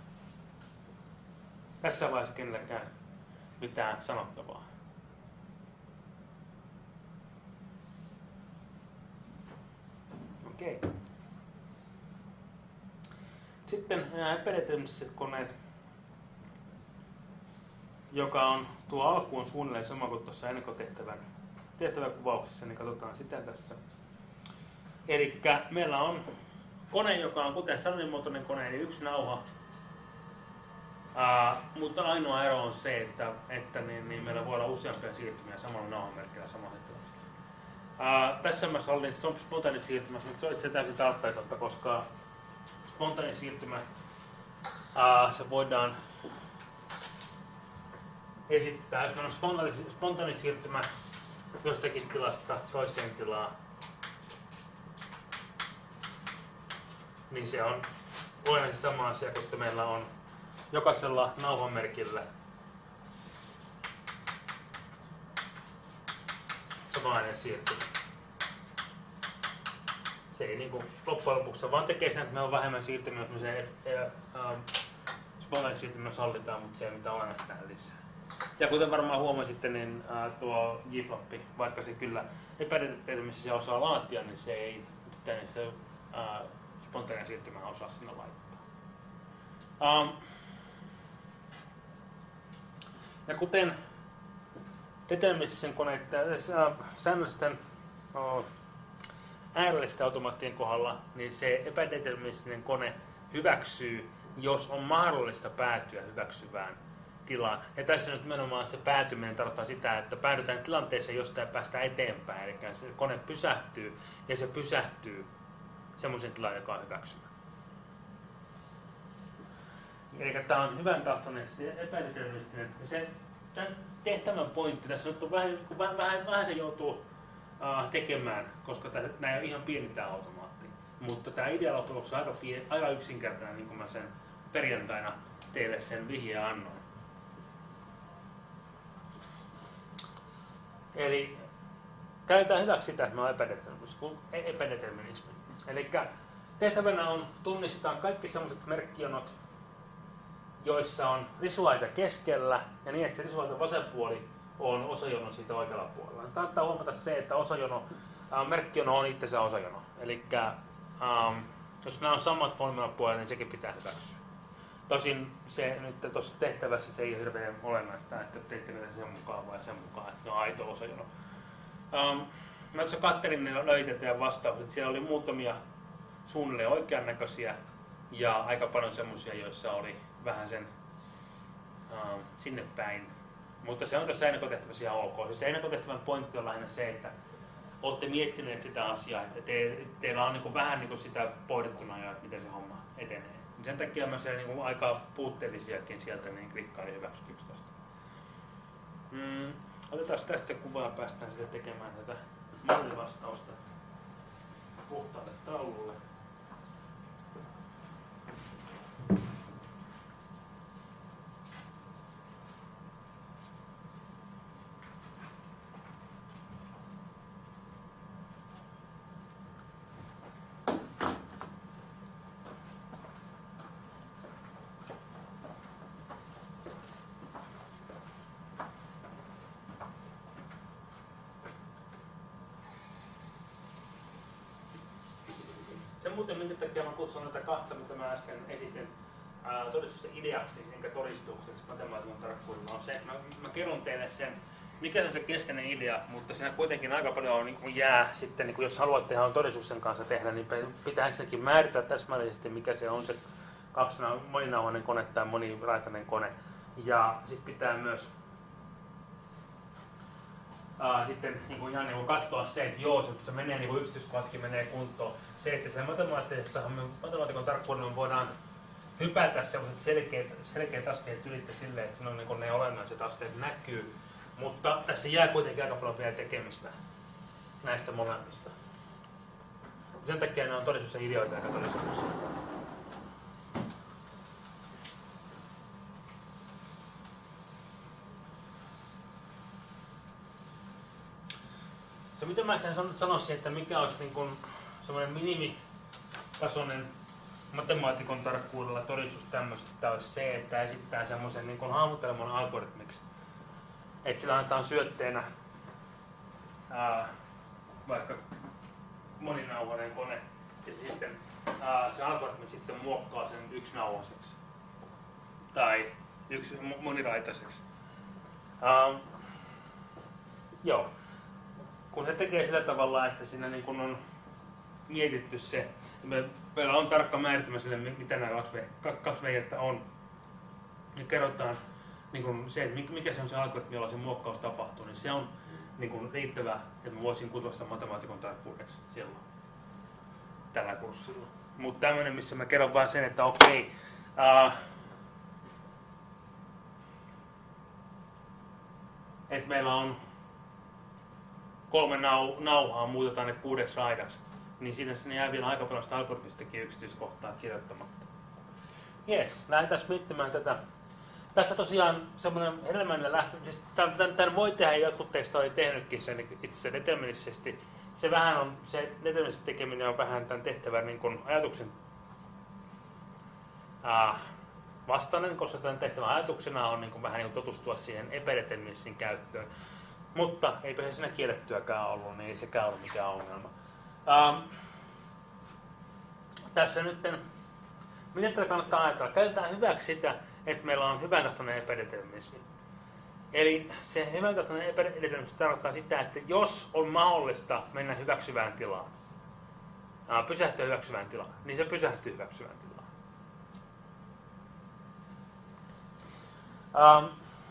Tässä vaiheessa kenelläkään mitään sanottavaa. Okei. Sitten nämä periaatteelliset koneet, joka on tuo alkuun suunnilleen sama kuin tuossa ennakkotehtävän tehtäväkuvauksessa, niin katsotaan sitä tässä. Eli meillä on kone, joka on kuten standardimuotoinen kone, eli yksi nauha. Uh, mutta ainoa ero on se, että, että niin, niin meillä voi olla useampia siirtymiä samalla nauhamerkillä samalla hetkellä. Uh, tässä mä sallin spontaanisiirtymässä, mutta se on itse täysin tarpeetonta, koska spontaanisiirtymä uh, se voidaan esittää. Jos meillä on spontaanisiirtymä jostakin tilasta toiseen tilaan, niin se on olennaisesti sama asia, kun meillä on jokaisella nauhamerkillä samanlainen siirtymä. Se ei niinku loppujen lopuksi vaan tekee sen, että meillä on vähemmän siirtymiä, jos me se äh, spontaaninen siirtymä sallitaan, mutta se ei mitään olennaista tähän lisää. Ja kuten varmaan huomasitte, niin äh, tuo G-floppi, vaikka se kyllä epädetermissä se osaa laatia, niin se ei sitä, niin sitä äh, spontaaninen siirtymää osaa sinne laittaa. Um, ja kuten deterministisen koneiden, äh, säännöllisten oh, äärellisten automaattien kohdalla, niin se epädeterministinen kone hyväksyy, jos on mahdollista päätyä hyväksyvään tilaan. Ja tässä nyt nimenomaan se päätyminen tarkoittaa sitä, että päädytään tilanteeseen, josta ei päästä eteenpäin. Eli se kone pysähtyy ja se pysähtyy semmoisen tilan, joka on hyväksymä. Eli tämä on hyvän tahtoinen, epädeterministinen. Se, tämän tehtävän pointti tässä on vähän, vähän, vähän, vähän se joutuu uh, tekemään, koska tämä ei ole ihan pieni tämä automaatti. Mutta tämä idea loppujen on aika, aika yksinkertainen, niin kuin mä sen perjantaina teille sen vihjeen annoin. Eli käytetään hyväksi sitä, että me on epädeterminismi. Eli tehtävänä on tunnistaa kaikki sellaiset merkkijonot, joissa on risuaita keskellä, ja niin, että se risuaita vasen puoli on osajono siitä oikealla puolella. Kannattaa huomata se, että osajono, äh, merkkijono on itsensä osajono. Eli ähm, jos nämä on samat kolmella puolella, niin sekin pitää hyväksyä. Tosin se nyt tuossa tehtävässä se ei ole hirveän olennaista, että teette sen mukaan vai sen mukaan, että ne on aito osajono. Ähm, mä tuossa katselin ne löytetä vastaukset. Siellä oli muutamia suunnilleen oikeannäköisiä ja aika paljon semmoisia, joissa oli vähän sen uh, sinne päin. Mutta se on tässä ennakotehtävässä ihan ok. Se ennakotehtävän pointti on lähinnä se, että olette miettineet sitä asiaa, että te, teillä on niin vähän niin sitä pohdittuna jo, että miten se homma etenee. Sen takia mä siellä niin aika puutteellisiakin sieltä niin klikkailin hyväksytyksi tästä. Mm, otetaan tästä kuvaa ja päästään sitten tekemään tätä mallivastausta puhtaalle taululle. Se muuten, minkä takia mä kutsun näitä kahta, mitä mä äsken esitin ää, todistuksen ideaksi, enkä todistukseksi matemaatikon tarkkuudella, on se, että mä, mä kerron teille sen, mikä on se keskeinen idea, mutta siinä kuitenkin aika paljon on, niin kuin jää sitten, niin kuin jos haluatte ihan todistuksen kanssa tehdä, niin pitää ensinnäkin määrittää täsmällisesti, mikä se on se moninauhainen kone tai moniraitainen kone. Ja sitten pitää myös ää, sitten niin kuin ihan niin kuin katsoa se, että joo, se, se menee niin kuin yksityiskohdatkin menee kuntoon. Se, että se matemaattisessa matemaatikon tarkkuudella voidaan hypätä sellaiset selkeät, selkeät askeleet ylittä silleen, että on niin ne olennaiset askeleet näkyy. Mutta tässä jää kuitenkin aika paljon vielä tekemistä näistä molemmista. Sen takia ne on todistuksen ideoita eikä todistuksia. Se mitä mä ehkä sanoisin, että mikä olisi niin kuin semmoinen minimitasoinen matemaatikon tarkkuudella todistus tämmöisestä olisi se, että esittää semmoisen niin kuin hahmotteleman algoritmiksi. Että sillä annetaan syötteenä ää, vaikka moninauhainen kone ja sitten ää, se algoritmi sitten muokkaa sen yksinauhaiseksi tai yksi moniraitaiseksi. Ää, joo. Kun se tekee sillä tavalla, että siinä niin kun on mietitty se, me, meillä on tarkka määritelmä sille, mitä nämä kaksi veijettä on. Ja kerrotaan niin kun se, että mikä se on se algoritmi, jolla se muokkaus tapahtuu, niin se on niin kun riittävä, että mä voisin kutsua sitä matemaatikon tarkkuudeksi silloin, tällä kurssilla. Mutta tämmöinen, missä mä kerron vain sen, että okei, uh, että meillä on kolme nau, nauhaa, muutetaan ne kuudeksi raidaksi, niin siinä sinne jää vielä aika paljon sitä algoritmistakin yksityiskohtaa kirjoittamatta. Jees, lähdetään miettimään tätä. Tässä tosiaan semmoinen hedelmällinen lähtö, siis tämän, tämän voi tehdä, jotkut teistä oli tehnytkin sen itse asiassa deterministisesti. Se vähän on, se deterministisesti tekeminen on vähän tämän tehtävän niin kuin ajatuksen ää, vastainen, koska tämän tehtävän ajatuksena on niin kuin vähän niin kuin tutustua siihen epädeterministin käyttöön. Mutta eipä se siinä kiellettyäkään ollut, niin ei sekään ollut mikään ongelma. Ähm, tässä nyt, miten tätä kannattaa ajatella? Käytetään hyväksi sitä, että meillä on hyväntahtoinen epädeterminismi. Eli se hyväntahtoinen epädeterminismi tarkoittaa sitä, että jos on mahdollista mennä hyväksyvään tilaan, äh, pysähtyä hyväksyvään tilaan, niin se pysähtyy hyväksyvään tilaan. Ähm,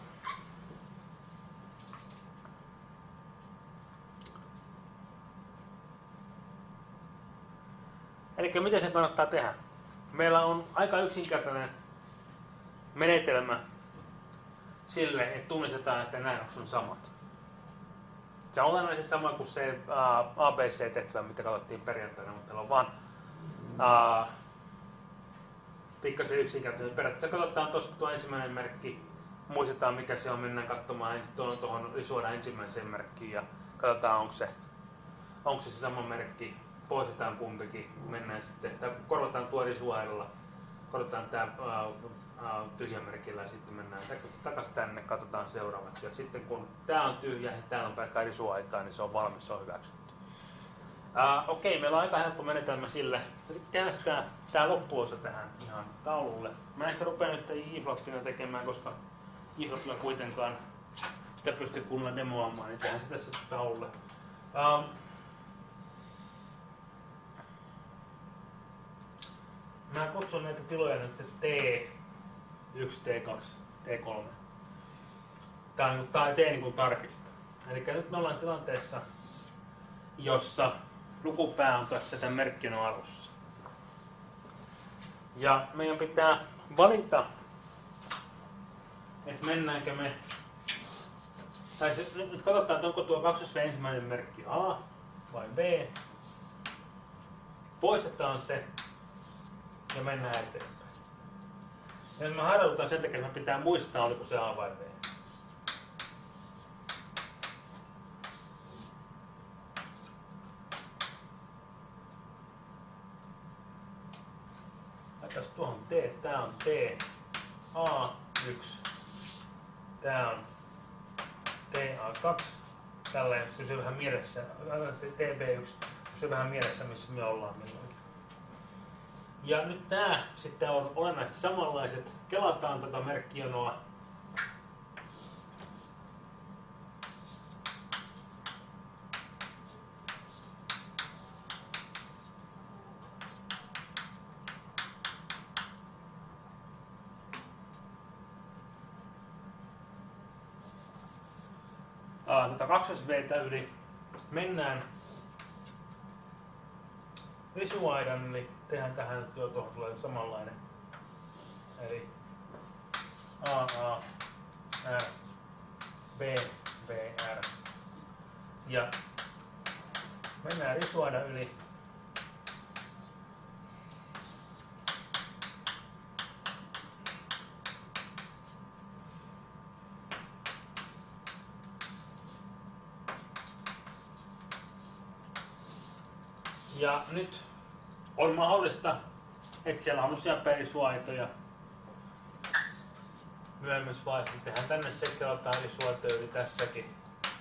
Eli miten se kannattaa tehdä? Meillä on aika yksinkertainen menetelmä sille, että tunnistetaan, että nämä on samat. Se on olennaisesti sama kuin se A B C-tehtävä, mitä katsottiin perjantaina, mutta meillä on vaan ää, pikkasen yksinkertaisesti. Periaatteessa katsotaan tuosta tuo ensimmäinen merkki, muistetaan mikä se on, mennään katsomaan ensin tuohon, tuohon risuodaan ensimmäiseen merkkiin ja katsotaan onko se, onko se, se sama merkki, poistetaan kumpikin, mennään sitten, tai korvataan tuo risuaidalla, korvataan tämä tyhjä merkillä ja sitten mennään takaisin tänne, katsotaan seuraavaksi. Ja sitten kun tämä on tyhjä ja täällä on pelkkää risuaitaa, niin se on valmis, se on hyväksytty. Uh, Okei, okay, meillä on aika helppo menetelmä sille. Tehdään tämä, tämä loppuosa tähän ihan taululle. Mä en sitä rupea nyt i-blokkina tekemään, koska i-blokkilla kuitenkaan sitä pystyy kunnolla demoamaan, niin tehdään se tässä taululle. Uh, Mä kutsun näitä tiloja nyt T yksi, T kaksi, T kolme. Tää on T niin kuin tarkista. Eli nyt me ollaan tilanteessa, jossa lukupää on tässä tämän merkkin alussa. Ja meidän pitää valita, että mennäänkö me, tai se, nyt katsotaan, että onko tuo kaksi V ensimmäinen merkki A vai B. Poistetaan se ja mennään eteenpäin. Ja me harjoitetaan sen takia, että me pitää muistaa, oliko se A vai B. Laitaas tuohon T, tää on T A yksi, tää on T A kaksi, tälleen pysyy vähän mielessä, T B yksi, pysyy vähän mielessä, missä me ollaan milloinkin. Ja nyt tää sitten on olennaisesti samanlaiset, kelataan tätä merkkijonoa. Tätä kaksi V:tä yli mennään risuaidan, eli tehdään tähän nyt jo tuohon tulee samanlainen. Eli A, A, R, B, B, R. Ja mennään risuaidan yli. Ja nyt on mahdollista, että siellä on useampia risuaitoja myöhemmässä vaiheessa. Tehdään tänne se, kelataan risuaitoja yli tässäkin.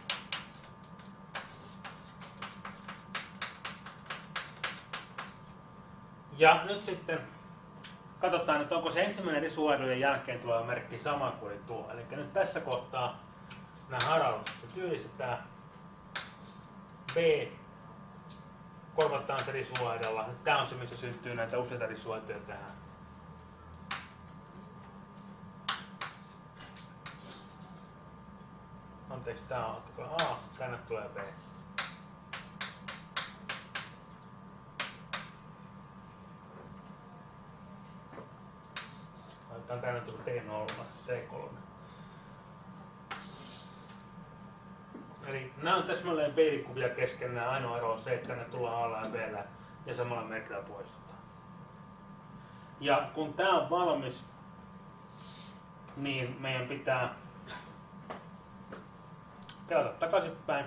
Ja nyt sitten katsotaan, että onko se ensimmäinen risuaidojen jälkeen tuleva merkki sama kuin tuo. Eli nyt tässä kohtaa nämä harautukset yhdistetään B. Korvataan se risuaidalla. Tämä on se, missä syntyy näitä useita risuaitoja tähän. Anteeksi, tää on A, tänne tulee B. Laitetaan tänne tulla T nolla, T kolme. Eli nämä on täsmälleen peilikuvia keskenään. Ainoa ero on se, että ne tullaan A ja B ja samalla merkillä poistutaan. Ja kun tämä on valmis, niin meidän pitää kelata takaisinpäin.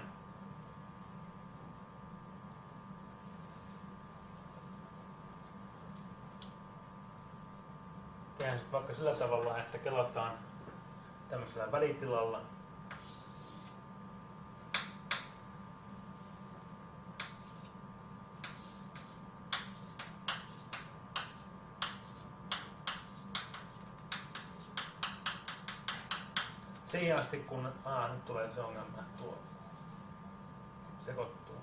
Tehdään sitten vaikka sillä tavalla, että kelataan tämmöisellä välitilalla. Siihen asti kun, aa, nyt tulee se ongelma, tuo sekoittuu.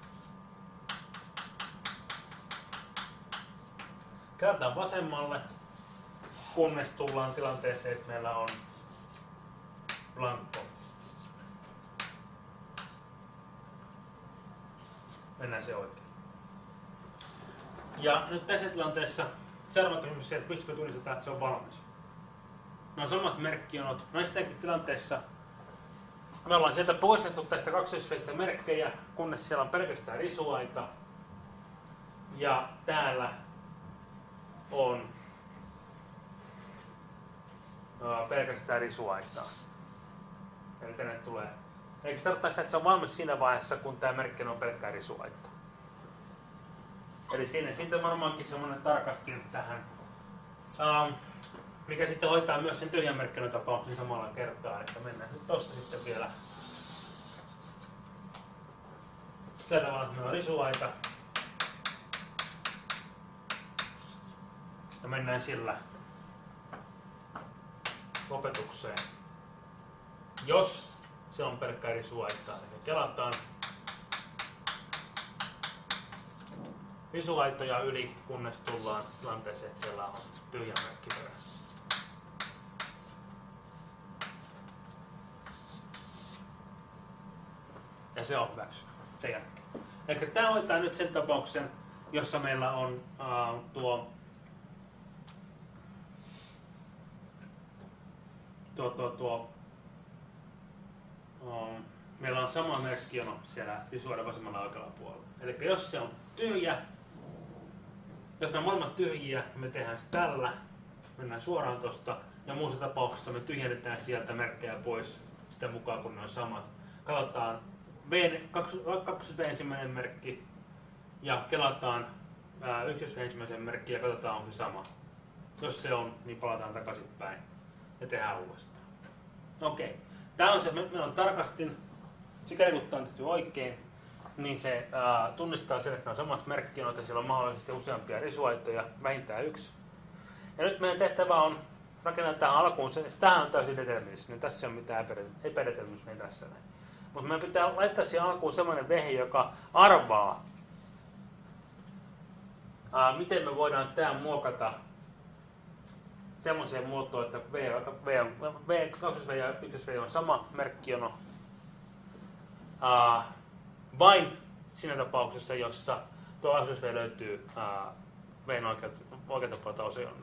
Käännetään vasemmalle, kunnes tullaan tilanteeseen, että meillä on blankko. Mennään se oikein. Ja nyt tässä tilanteessa seuraava kysymys se, että pystyykö tunnistetaan, että se on valmis. Ne on samat merkkijonot. Näissäkin tilanteessa me ollaan sieltä poistettu tästä kaksosveistä merkkejä, kunnes siellä on pelkästään risuaita. Ja täällä on uh, pelkästään risuaitaa. Eli tänne tulee. Eikö se tarkoittaa sitä, että se on valmis siinä vaiheessa, kun tämä merkki on pelkkää risuaitaa. Eli siinä sitten varmaankin semmoinen tarkastin tähän, um, mikä sitten hoitaa myös sen tyhjän merkkinä tapauksen samalla kertaa. Eli mennään nyt tosta sitten vielä. Tällä tavalla meillä on risuaita. Ja mennään sillä lopetukseen. Jos se on pelkkää risuaitaa, niin kelataan risuaitoja yli, kunnes tullaan tilanteeseen, että siellä on tyhjä merkki perässä. Ja se on hyväksytty sen jälkeen. Eli tämä hoitaa nyt sen tapauksen, jossa meillä on uh, tuo, tuo, tuo, tuo um, meillä on sama merkkijono siellä risuaiden vasemmalla oikealla puolella. Eli jos se on tyhjä, jos ne on molemmat tyhjiä, niin me tehdään se tällä, mennään suoraan tosta, ja muussa tapauksessa me tyhjennetään sieltä merkkejä pois sitä mukaan, kun ne on samat. Katsotaan kaksi V ensimmäinen merkki ja kelataan yksi V ensimmäisen merkki ja katsotaan, onko se sama. Jos se on, niin palataan takaisinpäin ja tehdään uudestaan. Okei. Tämä on se, meillä on tarkastin, sikäli kun tämä on tehty oikein, niin se ää, tunnistaa sen, että ne on samat merkkinot ja siellä on mahdollisesti useampia risuaitoja, vähintään yksi. Ja nyt meidän tehtävä on rakentaa tähän alkuun, se, tämähän on täysin deterministinen, tässä ei ole mitään epädeterministinen tässä näin. Mutta meidän pitää laittaa siihen alkuun sellainen vehje, joka arvaa, ää, miten me voidaan tämä muokata semmoiseen muotoon, että V, V, V, kaksi V ja yksi V on sama merkkijono. Ää, vain siinä tapauksessa, jossa tuo kaksi V löytyy ää, V:n oikealta, oikealta puolelta osion.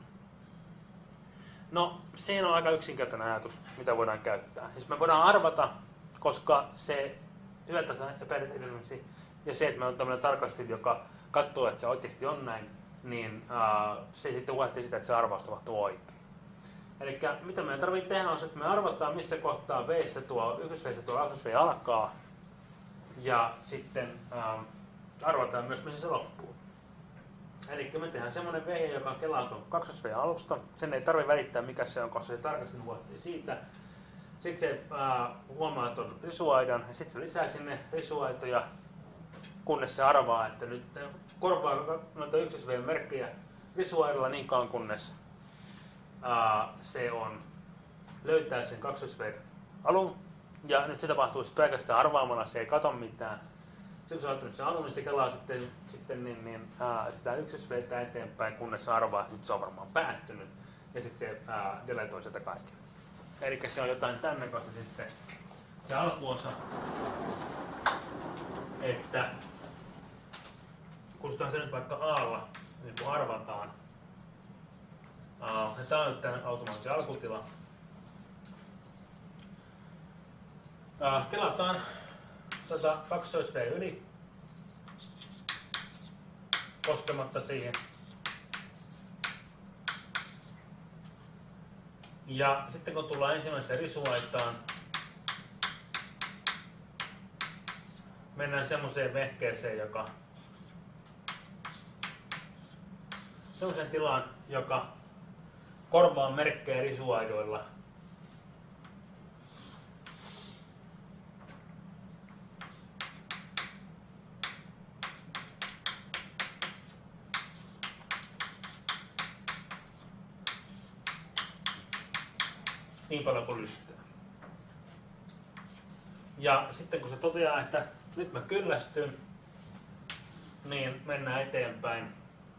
No, siinä on aika yksinkertainen ajatus, mitä voidaan käyttää. Siis me voidaan arvata, koska se hyödyntää epädeterminismi ja se, että meillä on tämmöinen tarkastin, joka katsoo, että se oikeasti on näin, niin ää, se sitten huolehtii sitä, että se arvaus tapahtuu oikein. Eli mitä meidän tarvitsee tehdä on se, että me arvataan, missä kohtaa V:ssä tuo yksi V tuo kaksi V alkaa, ja sitten ää, arvataan myös, missä se loppuu. Eli me tehdään semmoinen vehje, joka kelaa tuon kaksi V alusta. Sen ei tarvitse välittää, mikä se on, koska se tarkastin huolehtii siitä. Sitten se ää, huomaa tuon risuaidan ja sitten se lisää sinne risuaitoja, kunnes se arvaa, että nyt korvaa noita yksi V-merkkejä risuaidalla niin kauan, kunnes ää, se on, löytää sen kaksi V-alun. Ja nyt se tapahtuu pelkästään arvaamalla, se ei kato mitään. Sitten kun se on ottanut sen alun, niin se kelaa sitten, sitten niin, niin, ää, sitä yksi V:tä eteenpäin, kunnes se arvaa, että nyt se on varmaan päättynyt. Ja sitten se ää, deletoi sieltä kaiken. Eli se on jotain tänne kanssa sitten se alkuosa, että kutsutaan se nyt vaikka A:lla, niin kun arvataan. Ja tämä on nyt tämän automaattinen alkutila. Ää, kelataan tota kaksi V yli, koskematta siihen. Ja sitten kun tullaan ensimmäiseen risuaitaan, mennään semmoiseen vehkeeseen, joka semmoisen tilaan, joka korvaa merkkejä risuaidoilla. Niin paljon kuin lystää. Ja sitten kun se toteaa, että nyt mä kyllästyn, niin mennään eteenpäin.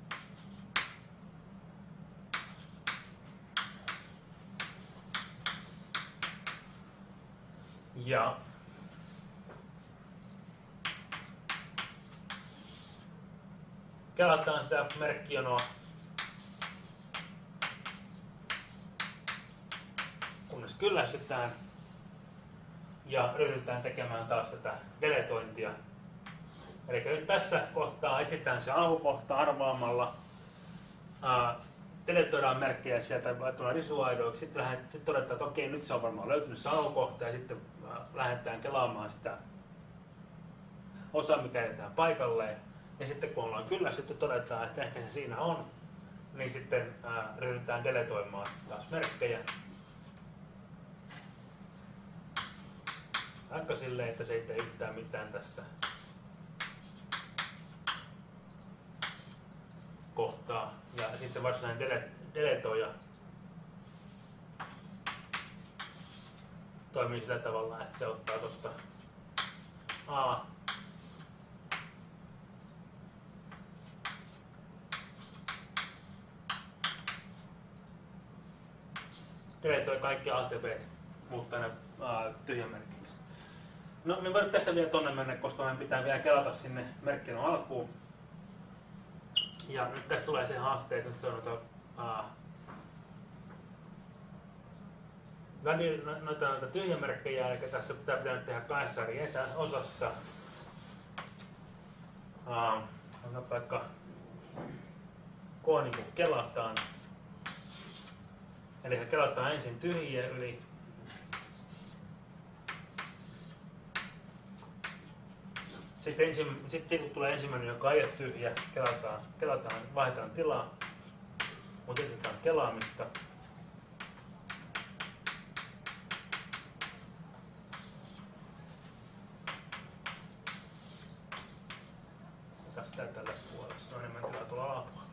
Ja kelataan sitä merkkijonoa, kunnes kyllästytään ja ryhdytään tekemään taas tätä deletointia. Eli nyt tässä kohtaa etsitään se alkukohta arvaamalla, ää, deletoidaan merkkejä sieltä, laitetaan risuaidoiksi, sitten sit todetaan, että okei, nyt se on varmaan löytynyt se alukohta ja sitten äh, lähdetään kelaamaan sitä osaa, mikä jätetään paikalleen. Ja sitten kun ollaan kyllästytty, todetaan, että ehkä se siinä on, niin sitten äh, ryhdytään deletoimaan taas merkkejä. Aika silleen, että se ei tee yhtään mitään tässä kohtaa. Ja sitten se varsinainen dele, deletoija toimii sillä tavalla, että se ottaa tuosta A. Deletoi kaikki A T B, muuttaa ne tyhjämerkiksi. No, me voidaan tästä vielä tonne mennä, koska meidän pitää vielä kelata sinne merkkien alkuun. Ja nyt tästä tulee se haaste, että nyt se on noita, uh, väli, noita, noita tyhjämerkkejä, eli tässä pitää, pitää nyt tehdä kahdessa eri osassa. Uh, Ota vaikka K niin kuin kelataan. Eli kelataan ensin tyhjiä yli. Sitten, ensin, sitten kun tulee ensimmäinen, joka ei ole tyhjä, kelataan, kelataan, vaihdetaan tilaa, mutta otetaan kelaamista. Otetaan sitä tälle puolelle, se on enemmän tilaa tuolla alapuolella.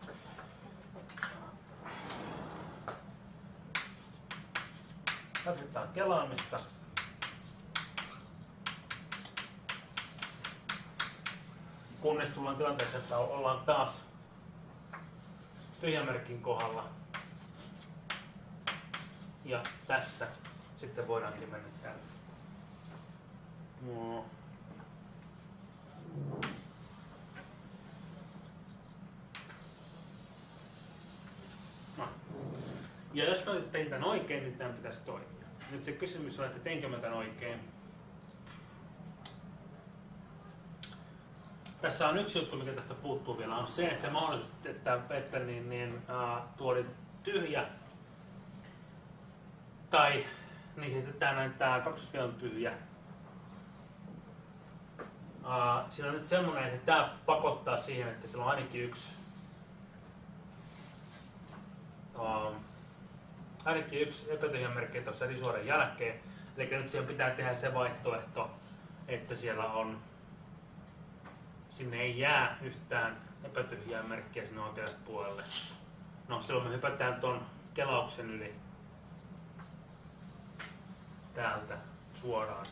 Jatketaan kelaamista. Kunnes tullaan tilanteessa, että ollaan taas tyhjämerkin kohdalla. Ja tässä sitten voidaankin mennä täällä. No. No. Ja jos mä tein tämän oikein, niin tämän pitäisi toimia. Nyt se kysymys on, että teinkö mä tämän oikein. Tässä on yksi juttu, mikä tästä puuttuu vielä, on se, että se mahdollisuus, että, että niin, niin, äh, tuo oli tyhjä, tai niin sitten tämä, tämä kaksosvie on tyhjä. Äh, siinä on nyt semmoinen, että tämä pakottaa siihen, että sillä on ainakin yksi, äh, ainakin yksi epätyhjä merkki tuossa risuoren jälkeen. Eli nyt siihen pitää tehdä se vaihtoehto, että siellä on sinne ei jää yhtään epätyhjää merkkiä sinne oikealle puolelle. No silloin me hypätään ton kelauksen yli täältä suoraan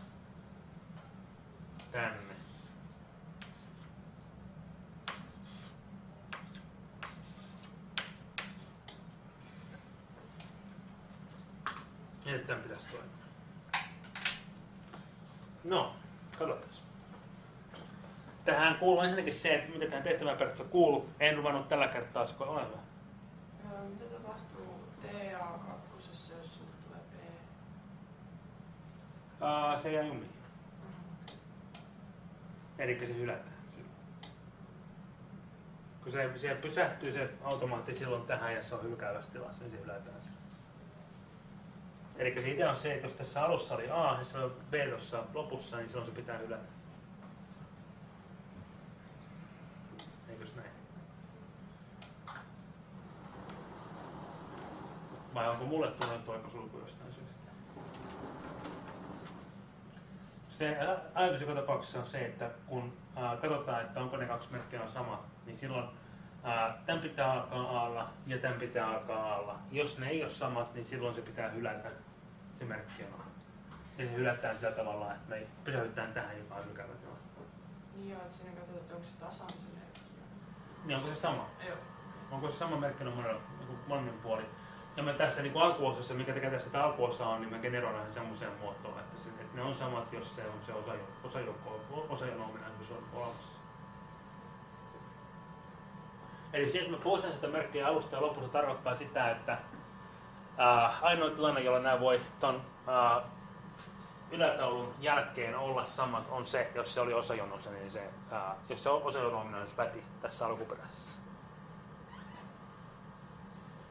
tänne. Ja nyt tämän pitäisi toimia. No, katsotaan. Tähän kuuluu ensinnäkin se, että mitä tähän tehtävään periaatteessa kuuluu. En ruvennut tällä kertaa, se ole hyvä. Mitä tapahtuu T A kaksi, jos sinulle tulee P? Uh, se jää jumiin. Eli se hylätään. Kun se, se pysähtyy se automaatti silloin tähän ja se on hylkäävässä tilassa, niin se hylätään sille. Eli se idea on se, että jos tässä alussa oli A ja se on B tuossa lopussa, niin silloin se pitää hylätä. Eikös näin? Vai onko mulle tullut oikosulku jostain syystä? Se ajatus joka tapauksessa on se, että kun ää, katsotaan, että onko ne kaksi merkkiä samat, niin silloin ää, tämän pitää alkaa A:lla ja tämän pitää alkaa A:lla. Jos ne ei ole samat, niin silloin se pitää hylätä se merkki on A. Ja se hylätään sillä tavalla, että me pysäytetään tähän, joka on hylkäävä tila. Niin joo, että siinä katsotaan, että onko se tasan se merkki. Niin onko se sama? Joo. Onko se sama merkki on monella, molemmin puoli? Ja me tässä niin alkuosassa, mikä tekee tässä tämä alkuosa on, niin me generoidaan semmoiseen muotoon, että, se, että ne on samat, jos se on se osajoukko ominaisuus on olemassa. Eli se, että me poistamme sitä merkkiä alusta ja lopussa tarkoittaa sitä, että ää, ainoa tilanne, jolla nämä voi ton ää, ylätaulun jälkeen olla samat, on se, jos se oli osajonossa, niin se, ää, jos se osajonon ominaisuus päti tässä alkuperäisessä.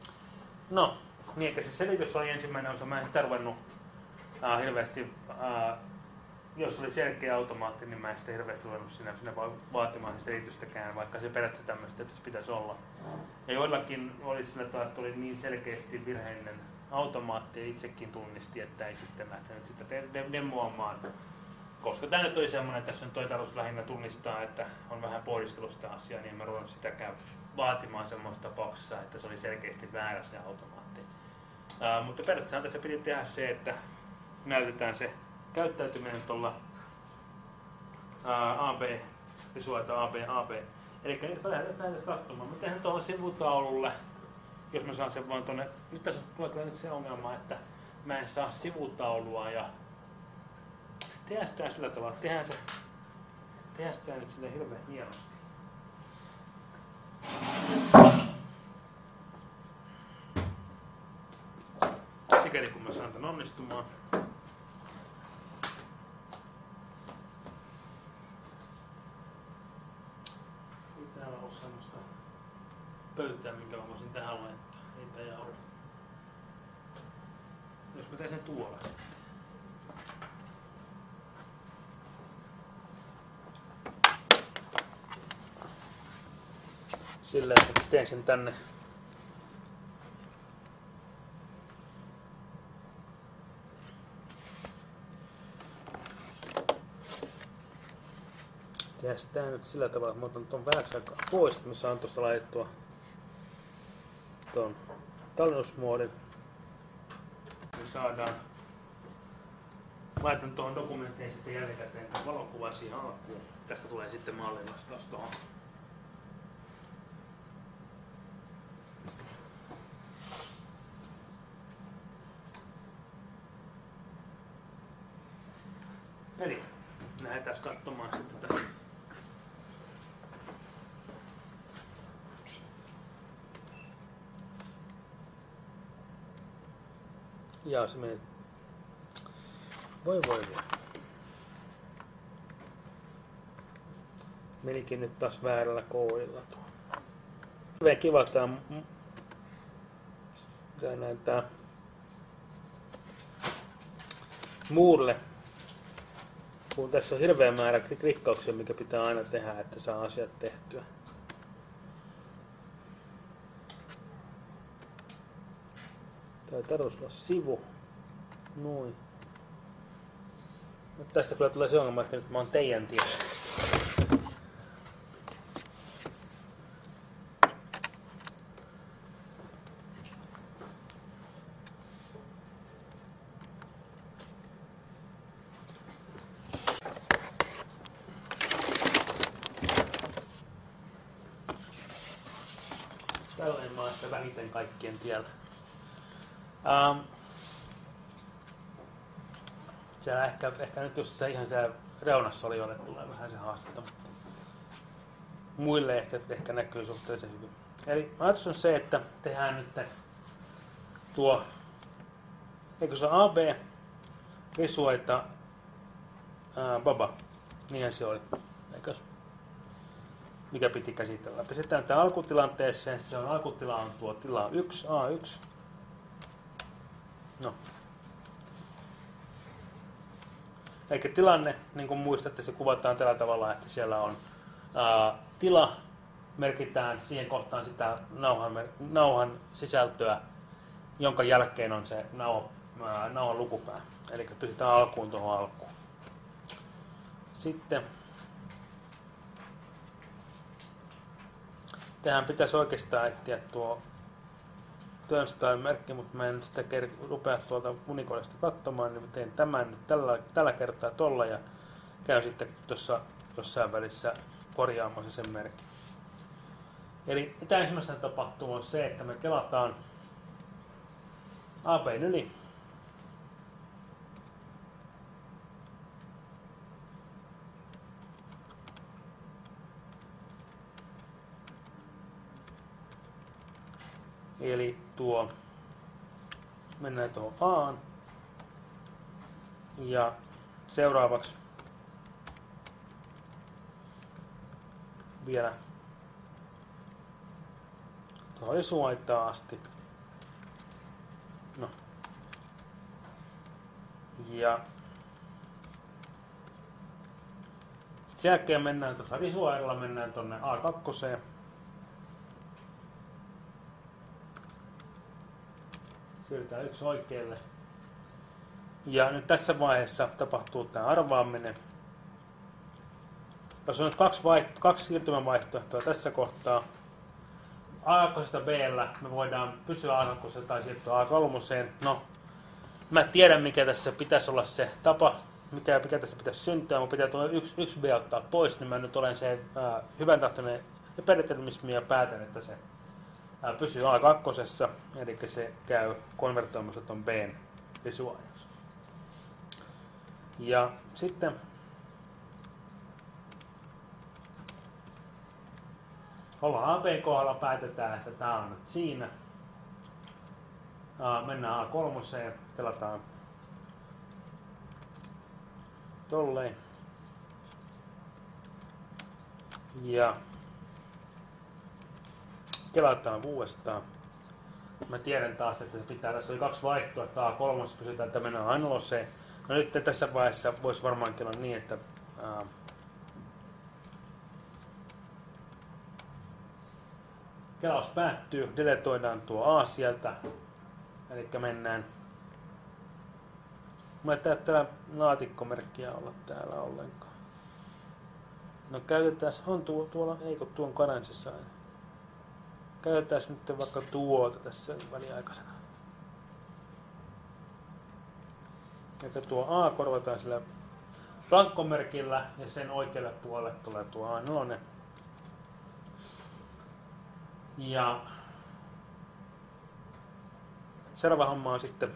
No, niin eikä se selitys oli ensimmäinen osa. Mä en sitä ruvennut äh, hirveästi, äh, jos oli selkeä automaatti, niin mä en sitä hirveästi ruvennut siinä, siinä vaatimaan selitystäkään, vaikka se periaatteessa tämmöistä, että se pitäisi olla. Ja joillakin oli sillä tavalla, että oli niin selkeästi virheellinen automaatti ja itsekin tunnisti, että ei sitten lähtenyt sitä demoamaan. Koska tämä nyt oli semmoinen, että tässä on toi tarkoitus lähinnä tunnistaa, että on vähän pohdiskelusta asiaa, niin en mä ruvennut sitäkään vaatimaan semmoisessa tapauksessa, että se oli selkeästi väärä se automaatti. Uh, mutta periaatteessa tässä piti tehdä se, että näytetään se käyttäytyminen tuolla uh, A B, visuaalita A B, A B. Eli nyt mä lähdetään näitä katsomaan. Mä tehdään tuohon sivutaululle, jos mä saan sen vaan tuonne. Nyt tässä tulee nyt se ongelma, että mä en saa sivutaulua ja tehdään sitä sillä tavalla. Tehdään se, tehdään sitä nyt sille hirveän hienosti. Sikäli kun mä saan tän onnistumaan. Ei täällä ole semmoista pöytää, minkä mä voisin tähän laittaa. Ei tää jauha. Jos mä teen sen tuolla sitten. Sillä että teen sen tänne. Tehdään sitä nyt sillä tavalla, että mä otan tuon vähäksi aikaa pois, että mä saan tuosta laitettua tuon tallennusmuodin. Me saadaan, laitan tuohon dokumenttiin sitten jälkikäteen valokuvan siihen alkuun. Tästä tulee sitten mallinvastaus tuohon. Eli lähdetään katsomaan sitten tätä. Ja se menee. Voi voi voi. Menikin nyt taas väärällä koodilla tuo. Hyvin kiva tää. Tää näyttää Moodle. Kun tässä on hirveä määrä klikkauksia, mikä pitää aina tehdä, että saa asiat tehtyä. Tää tarvitsisi olla sivu. Noin. Nyt tästä kyllä tulee se ongelma, että nyt mä oon teidän tiellä. Tällainen mä oon ehkä vähiten kaikkien tiellä. Um, siellä ehkä, ehkä nyt jos se ihan siellä reunassa oli jolle tulee vähän se haastetta, mutta muille ehkä, ehkä näkyy suhteellisen hyvin. Eli ajatus on se, että tehdään nyt tuo, eikö se A B, visuaita, ää, baba, niinhän se oli, eikös? Mikä piti käsitellä. Pistetään tämän alkutilanteeseen, se on alkutila on tuo tila yksi, A yksi. No. Eikä tilanne, niin kuin muistatte, se kuvataan tällä tavalla, että siellä on ää, tila, merkitään siihen kohtaan sitä nauhan, nauhan sisältöä, jonka jälkeen on se nauha, ää, nauhan lukupää. Eli pistetään alkuun tuohon alkuun. Sitten tähän pitäisi oikeastaan etsiä tuo turnstile-merkki, mutta mä en sitä ker- rupea tuolta Unicodestä katsomaan, niin teen tämän nyt tällä, tällä kertaa tolla ja käyn sitten tuossa jossain välissä korjaamassa sen merkin. Eli mitä ensimmäisenä tapahtuu on se, että me kelataan A B:n yli. Eli tuo, mennään tuohon A:n ja seuraavaksi vielä tuohon visuaitaan asti. Ja sitten sen jälkeen mennään tuossa risuairalla, mennään tonne A kaksi. Siirrytään yksi oikealle. Ja nyt tässä vaiheessa tapahtuu tämä arvaaminen. Jos on nyt kaksi, vaihto- kaksi siirtymävaihtoehtoa tässä kohtaa. A kaksi B:llä me voidaan pysyä A kaksi tai siirtyä A kolme. No, mä tiedän mikä tässä pitäisi olla se tapa, mikä, mikä tässä pitäisi syntyä. Mun pitää tuo yksi, yksi B ottaa pois, niin mä nyt olen se ää, hyvän tahtoinen epädeterminismi ja päätän, että se ää, pysyy A kaksi. Eli se käy konvertoimassa ton B:n risuajaksi. Ja sitten ollaan A B kohdalla, päätetään, että tää on nyt siinä. Aa, mennään A kolme, kelataan tolleen. Ja kelataan uudestaan. Mä tiedän taas, että se pitää, tässä oli kaksi vaihtoehtoa, A kolme pysytään, että mennään A neljä. No nyt tässä vaiheessa voisi varmaankin olla niin, että ää, kelaus päättyy, deletoidaan tuo A sieltä, eli mennään. Mä ei täällä laatikkomerkkiä olla täällä ollenkaan. No käytetään, on tuo, tuolla, eikö tuon karenssissa aina. Käytetään nyt vaikka tuota tässä väliaikaisena. Eli tuo A korvataan sillä blankkomerkillä ja sen oikealle puolelle tulee tuo A neljä. Ja seuraava homma on sitten,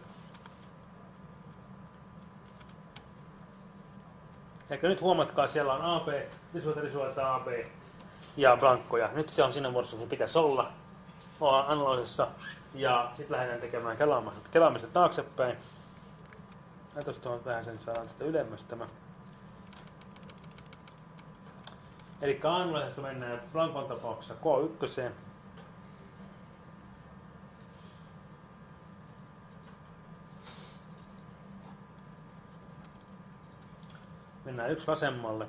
eikä nyt huomatkaa, siellä on A B, risuita, risuita, A B ja blankkoja. Nyt se on siinä muodossa, kun se pitäisi olla analyysissa. Ja sitten lähdetään tekemään kelaamista, kelaamista taaksepäin. Laitos tuohon vähän sen, saadaan sitä ylemmäs tämä. Eli analyysista mennään blankon tapauksessa K yksi. Mennään yksi vasemmalle.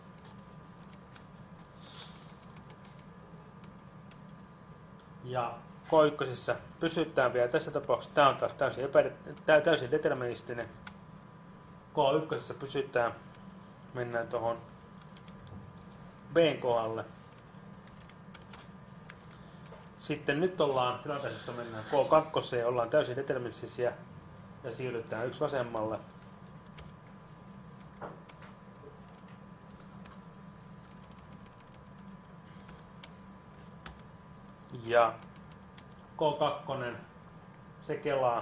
Ja K yksi pysytään vielä tässä tapauksessa. Tämä on taas täysin, epä, täysin deterministinen. K yksi pysytään. Mennään tuohon B:n kohdalle. Sitten nyt ollaan tilanteessa, mennään K kaksi, ollaan täysin deterministisiä ja siirrytään yksi vasemmalle. Ja K kaksi, se kelaa.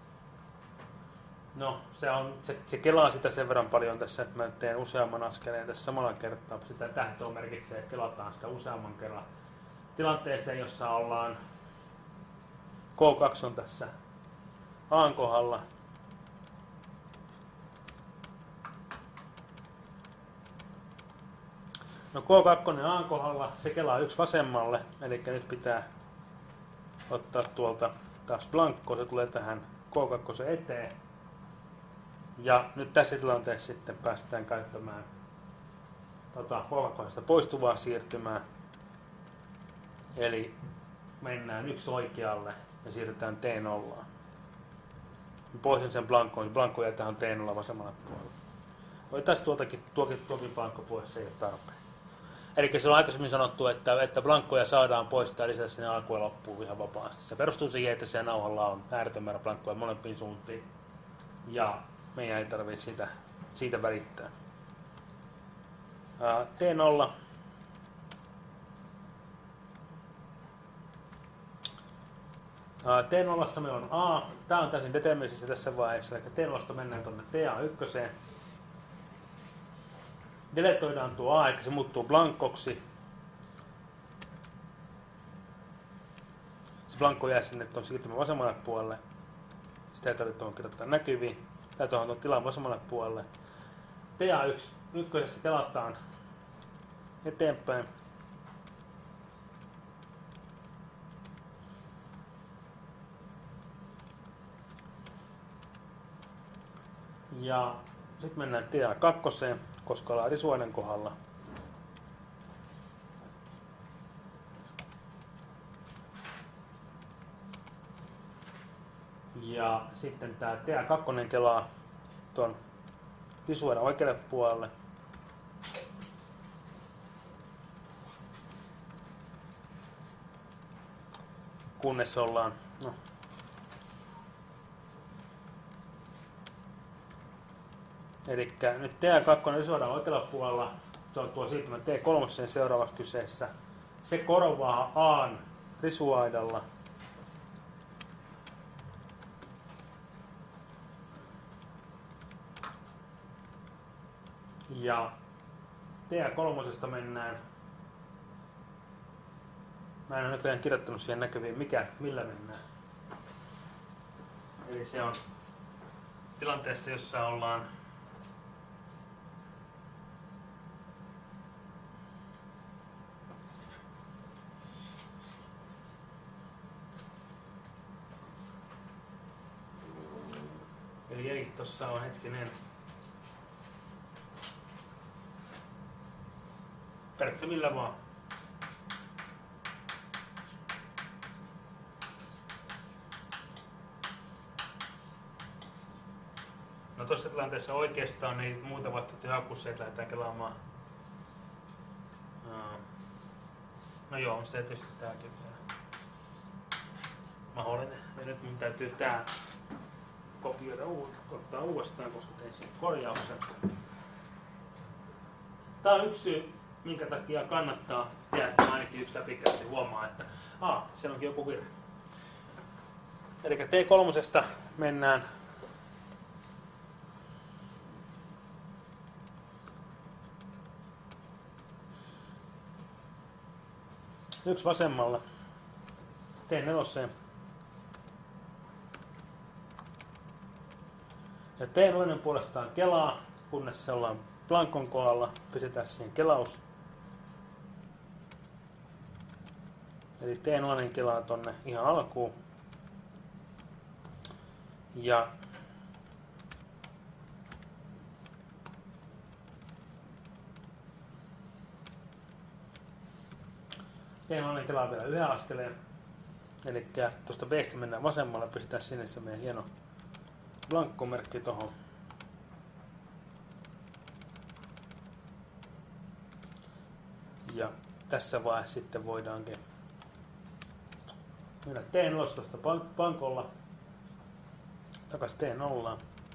No, se, on, se, se kelaa sitä sen verran paljon tässä, että mä teen useamman askeleen tässä samalla kertaa. Sitä tähtöä merkitsee, että kelataan sitä useamman kerran tilanteeseen, jossa ollaan. K kaksi on tässä A:n kohdalla. No K kaksi A:n kohdalla, se kelaa yksi vasemmalle, eli nyt pitää ottaa tuolta taas blankko, se tulee tähän K kaksi eteen. Ja nyt tässä tilanteessa sitten päästään käyttämään tota, K kaksi poistuvaa siirtymää. Eli mennään yksi oikealle ja siirrytään T nolla. Poistan sen blankkoon, blankko jää tähän T nolla vasemmalle puolelle. Otetaan tuoltakin, tuokin, tuokin blankko pois, se ei ole tarpeen. Eli se on aikaisemmin sanottu, että, että blankkoja saadaan poistaa ja lisätä sinne alkuun ja loppuun ihan vapaasti. Se perustuu siihen, että siellä nauhalla on ääretön määrä blankkoja molempiin suuntiin. Ja meidän ei tarvitse siitä, siitä välittää. T nolla. T nolla meillä on A. Tämä on täysin determinististä tässä vaiheessa. Eli T nolla mennään tuonne T A yksi. Deletoidaan tuo A, eli se muuttuu blankoksi. Se blankko jää sinne tuon siirtymän vasemmalle puolelle. Sitä ei tarvitse tuohon kirjoittaa näkyviin. Tai tuohon tuon tilan vasemmalle puolelle. T A yksi ykkösessä kelataan eteenpäin. Ja sitten mennään T A kaksi, koska ollaan risuaiden kohdalla. Ja sitten tää T A kaksi kelaa tuon risuaiden oikealle puolelle. Kunnes ollaan, no, elikkä nyt T A kaksi risuaiden oikealla puolella, se on tuo siirtymä T kolme seuraavaksi kyseessä. Se korvaa A:n risuaidalla. Ja T A kolme mennään. Mä en ole näköjään kirjoittanut siihen näkyviin, mikä, millä mennään. Eli se on tilanteessa, jossa ollaan eli ei, tossa on hetkinen. Periaatteessa millä vaan. No tuossa tilanteessa oikeastaan ei muuta vaihtoehtoja kuin se, että lähdetään kelaamaan. No joo, on se tietysti tääkin vielä mahdollinen. Ja nyt mun täytyy tää kopioida ottaa uudestaan, koska tein sen korjauksen. Tää on yksi syy, minkä takia kannattaa tehdä ainakin yksi läpikäynti, huomaa, että aa, siellä onkin joku virhe. Eli T kolme mennään yksi vasemmalla T neljä. Ja T neljä puolestaan kelaa, kunnes se ollaan blankon kohdalla. Pistetään siihen kelaus. Eli T neljä kelaa tonne ihan alkuun. Ja T neljä kelaa vielä yhden askeleen. Eli tuosta B:stä mennään vasemmalle, pistetään sinne se meidän hieno blankkomerkki tohon. Ja tässä vaiheessa sitten voidaankin mennä T neljä pankolla takas T nolla.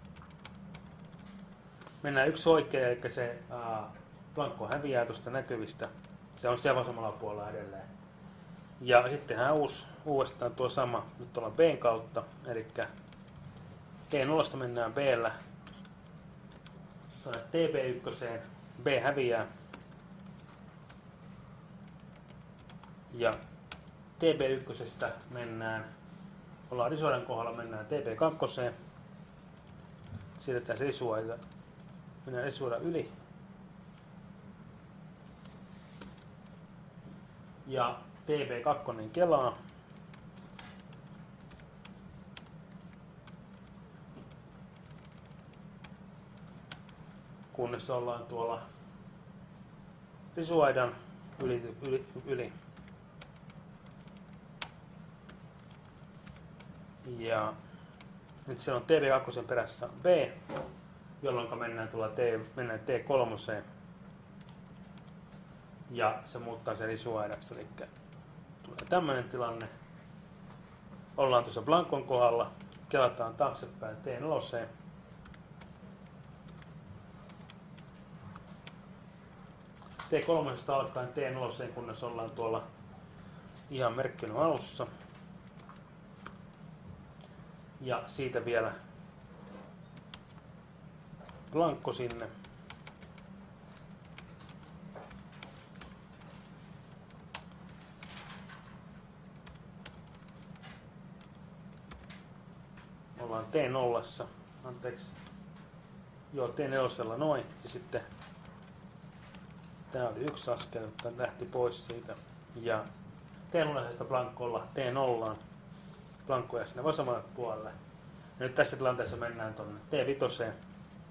Mennään yksi oikein, eli se ää, blankko häviää tuosta näkyvistä. Se on siellä vasemmalla puolella edelleen. Ja sittenhän uusi, uudestaan tuo sama, nyt ollaan B:n kautta, eli T nolla mennään B:llä tuonne T B yksi, B häviää. Ja T B yksi mennään, ollaan risuaiden kohdalla, mennään T B kaksi. Siirretään se risuaita, mennään risuaida yli. Ja T B kaksi kelaa. Kunnes ollaan tuolla risuaidan yli, yli, yli. Ja nyt siellä on T B kaksi perässä B, jolloin mennään, tuolla T, mennään T kolme. Ja se muuttaa sen risuaidaksi, eli tulee tämmöinen tilanne. Ollaan tuossa blankon kohdalla, kelataan taaksepäin T neljä. T kolme alkaen T neljä, kunnes ollaan tuolla ihan merkkinön alussa. Ja siitä vielä blankko sinne. Ollaan T nolla, anteeksi, joo T neljä noin, ja sitten tää oli yksi askel, että lähti pois siitä, ja T nolla blankkolla T nolla, blankkoja sinne vasemmalle puolelle, ja nyt tässä tilanteessa mennään tuonne T viisi,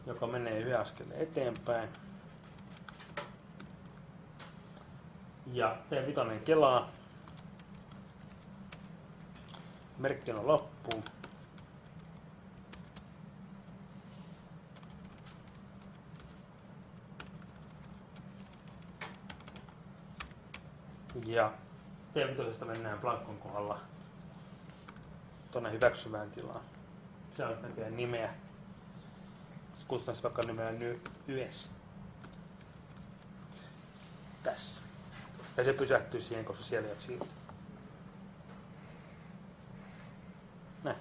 joka menee yhden askeleen eteenpäin. Ja T viisi kelaa. Merkki on loppuun. Ja T viisi mennään Blankon kohdalla tuonne hyväksyvään tilaan. Se on näköjään nimeä. Kutsutaan se vaikka nimellä Ys. Tässä. Ja se pysähtyy siihen, koska siellä ei ole siirtynyt. Näin.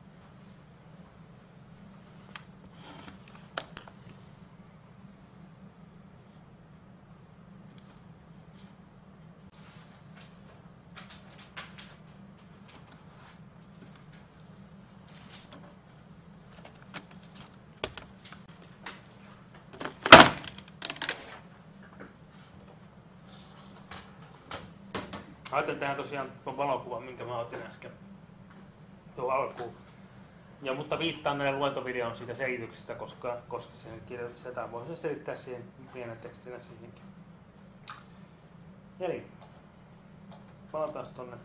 Ajattelin tähän tosiaan tuon valokuvan, minkä mä otin äsken tuon alkuun. Ja, mutta viittaan näille luentovideon siitä selityksestä, koska, koska sen kirjoitetaan voi se selittää siihen pienen tekstinä siihenkin. Eli palataan tuonne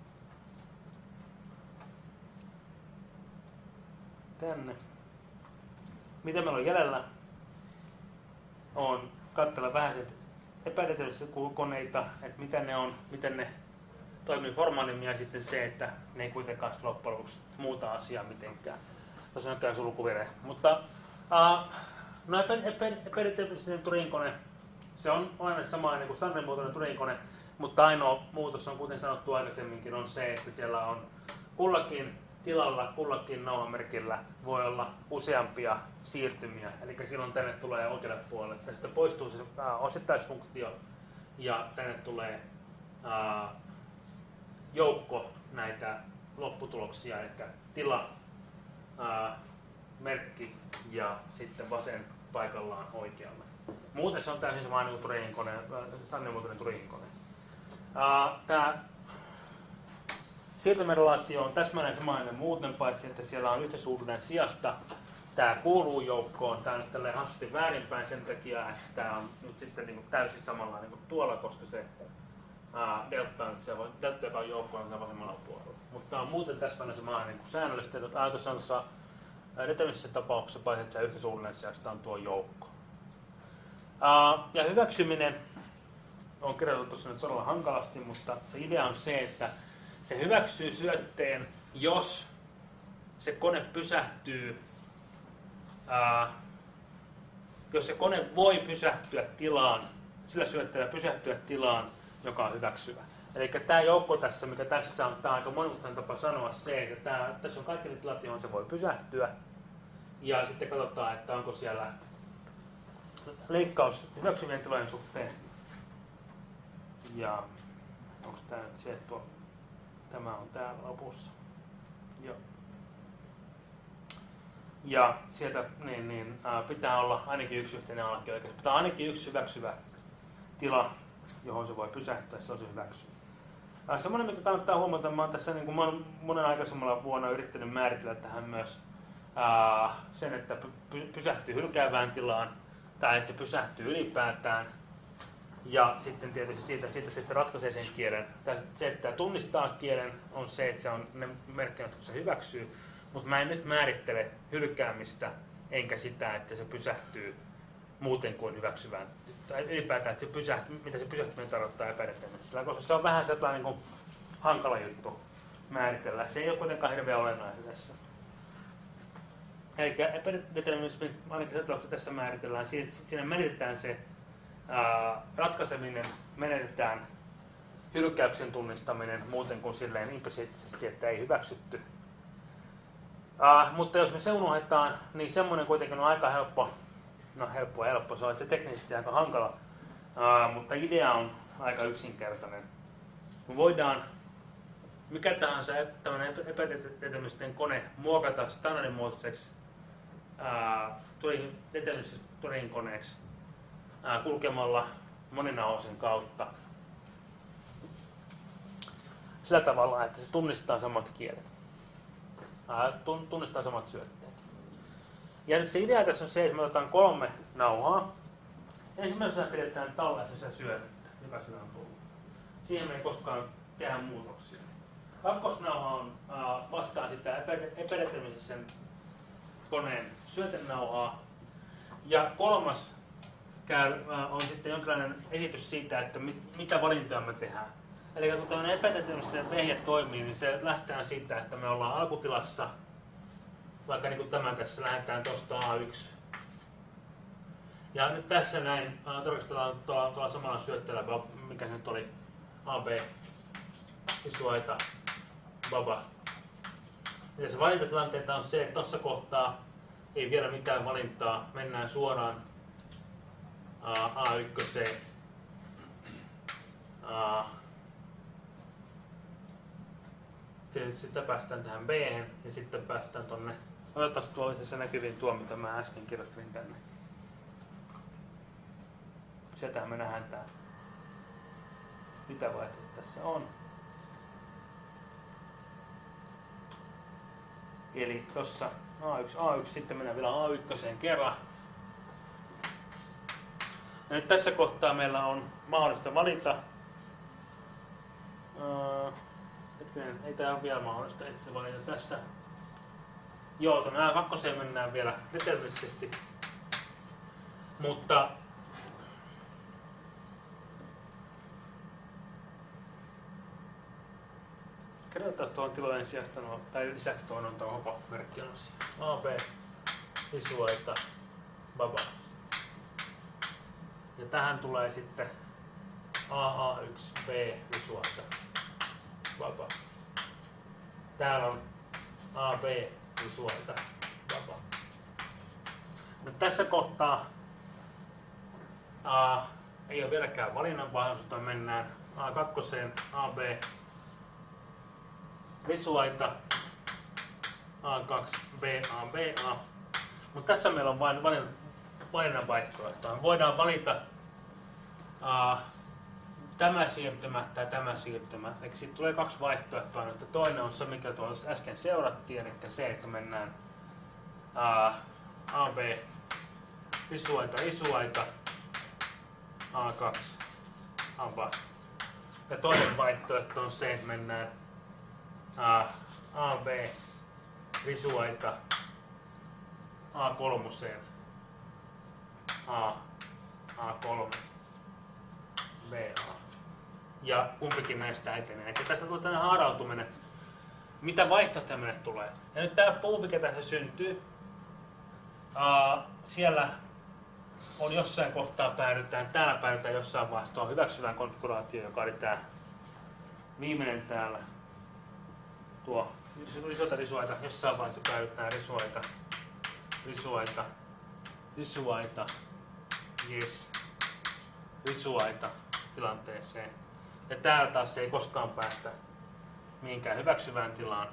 tänne. Mitä meillä on jäljellä? On katsella vähän sen epädetyllisiä koneita, että mitä ne on, miten ne toimii formaalimmin ja sitten se, että ne ei kuitenkaan loppujen lopuksi muuta asiaa mitenkään. Tuossa näkyy sulkuvire. Mutta uh, no epädetyllinen Turing-kone, se on aina sama kuin standardimuotoinen Turing-kone, mutta ainoa muutos on, kuten sanottu aikaisemminkin, on se, että siellä on kullakin tilalla, kullakin nauhamerkillä voi olla useampia siirtymiä. Eli silloin tänne tulee oikealle puolelle. Tästä poistuu se äh, osittaisfunktio ja tänne tulee äh, joukko näitä lopputuloksia, eli tila, äh, merkki ja sitten vasen paikallaan oikealla. Muuten se on täysin sama niin kuin Turing-kone, standardimuotoinen Turing-kone. Äh, Tämä siirtymärelaatio on täsmälleen samainen muuten, paitsi että siellä on yhtäsuuruinen sijasta. Tämä kuuluu joukkoon. Tämä on nyt tälleen hassusti väärinpäin sen takia, että tämä on nyt sitten niin kuin täysin samalla niin kuin tuolla, koska se ää, delta, on, se voi, delta, joka on joukkoon, on vasemmalla puolella. Mutta tämä on muuten täsmälleen samainen niin kuin säännöllisesti. Tuossa on tuossa deterministisessä tapauksessa, paitsi että se yhtäsuuruinen sijasta on tuo joukko. Ää, ja hyväksyminen on kirjoitettu tuossa nyt todella hankalasti, mutta se idea on se, että se hyväksyy syötteen, jos se kone pysähtyy, ää, jos se kone voi pysähtyä tilaan, sillä syötteellä pysähtyä tilaan, joka on hyväksyvä. Eli tämä joukko tässä, mikä tässä on, tämä on aika monimutkainen tapa sanoa se, että tämä, tässä on kaikki ne tilat, johon se voi pysähtyä. Ja sitten katsotaan, että onko siellä leikkaus hyväksyvien tilojen suhteen. Ja onko tämä nyt se, että tuo tämä on täällä lopussa. Joo. Ja sieltä niin, niin, ää, pitää olla ainakin yksi yhteinen alkio, eikä pitää ainakin yksi hyväksyvä tila, johon se voi pysähtyä, se on se hyväksyvä. Ää, semmoinen, mikä kannattaa huomata, mä oon tässä niin kuin mä oon monen aikaisemmalla vuonna yrittänyt määritellä tähän myös ää, sen, että py, pysähtyy hylkäävään tilaan, tai että se pysähtyy ylipäätään. Ja sitten tietysti siitä, siitä sitten ratkaisee sen kielen. Se, että tunnistaa kielen, on se, että se on ne merkkejä, jotka se hyväksyy. Mutta mä en nyt määrittele hylkäämistä, enkä sitä, että se pysähtyy muuten kuin hyväksyvään. Tai ylipäätään, että se pysähtyy, mitä se pysähtyminen tarkoittaa epädeterministisellä, koska se on vähän sellainen niin kuin hankala juttu määritellä. Se ei ole kuitenkaan hirveän olennainen tässä. Eli epädeterminismi, ainakin se tässä määritellään, siinä menetetään se Ää, ratkaiseminen, menetetään hylkäyksen tunnistaminen muuten kuin silleen implisiittisesti, että ei hyväksytty. Ää, mutta jos me se unohdetaan, niin semmoinen kuitenkin on aika helppo, no helppo ja helppo, se on, että se teknisesti aika hankala, ää, mutta idea on aika yksinkertainen. Me voidaan mikä tahansa tämmöinen epädeterministinen kone muokata standardimuotoiseksi deterministiseksi Turing-koneeksi kulkemalla moninaosen kautta sillä tavalla, että se tunnistaa samat kielet, tunnistaa samat syötteet. Ja nyt se idea tässä on se, että me otetaan kolme nauhaa. Ensimmäisenä pidetään tällaisessa syötettä, joka sillä on tullut. Siihen me ei koskaan tehdä muutoksia. Kakkosnauha on äh, vastaan sitä epädeterminisen koneen syötenauhaa. Ja kolmas käy, äh, on sitten jonkinlainen esitys siitä, että mit, mitä valintoja me tehdään. Eli kun tämmöinen epädeterminisen vehje toimii, niin se lähtee siitä, että me ollaan alkutilassa. Vaikka niin kuin tämä tässä lähdetään tuosta A yksi. Ja nyt tässä näin tarkastellaan tuolla, tuolla samalla syötteellä, mikä se nyt oli, A B, Isuaita, Baba. Ja se valintatilanteita on se, että tuossa kohtaa ei vielä mitään valintaa, mennään suoraan A yksi. Sitten päästään tähän B ja sitten päästään tonne. Otetaan tuolla itse asiassa näkyviin tuo, mitä mä äsken kirjoittelin tänne. Sieltähän me nähdään tää, mitä vaihtoehtoja tässä on. Eli tossa A yksi, A yksi, sitten mennään vielä A yksi kerran. Ja nyt tässä kohtaa meillä on mahdollista valita. Uh, hetkinen, ei tää ole vielä mahdollista itse valita tässä. Joo, tuonne A kaksi mennään vielä deterministisesti. Mutta kerrotaan tuohon tilojen sijasta, no, tai lisäksi tuohon on tuo koko merkki on A B, Isuaita, Baba. Ja tähän tulee sitten A A yksi, B, Isuaita, Baba. Täällä on A B, Isuaita, Baba. Nyt tässä kohtaa A, ei ole vieläkään valinnan mahdollisuutta, mennään A kaksi, A B, Isuaita, A kaksi, B A, B A. Mutta tässä meillä on vain valinnan vaihtoehtoja. Voidaan valita uh, tämä siirtymä tai tämä siirtymä. Eli siitä tulee kaksi vaihtoehtoa. Että toinen on se, mikä tuossa äsken seurattiin, eli se, että mennään uh, A B, Isuaita, Isuaita, A kaksi, A B A. Ja toinen vaihtoehto on se, että mennään Uh, A B, Isuaita, A kolme, A, A kolme, B A. Ja kumpikin näistä etenee. Eli tässä tulee tämmöinen haarautuminen. Mitä vaihtoehtoja meille tulee? Ja nyt tämä puu, mikä tässä syntyy, uh, siellä on jossain kohtaa päädytään, täällä päädytään jossain vaiheessa tuohon hyväksyvään konfiguraatioon, joka oli tämä viimeinen täällä. Tuo Isuaita, Isuaita, jossain vaiheessa päädytään Isuaita, Isuaita, Isuaita, yes, Isuaita tilanteeseen. Ja täällä taas se ei koskaan päästä mihinkään hyväksyvään tilaan.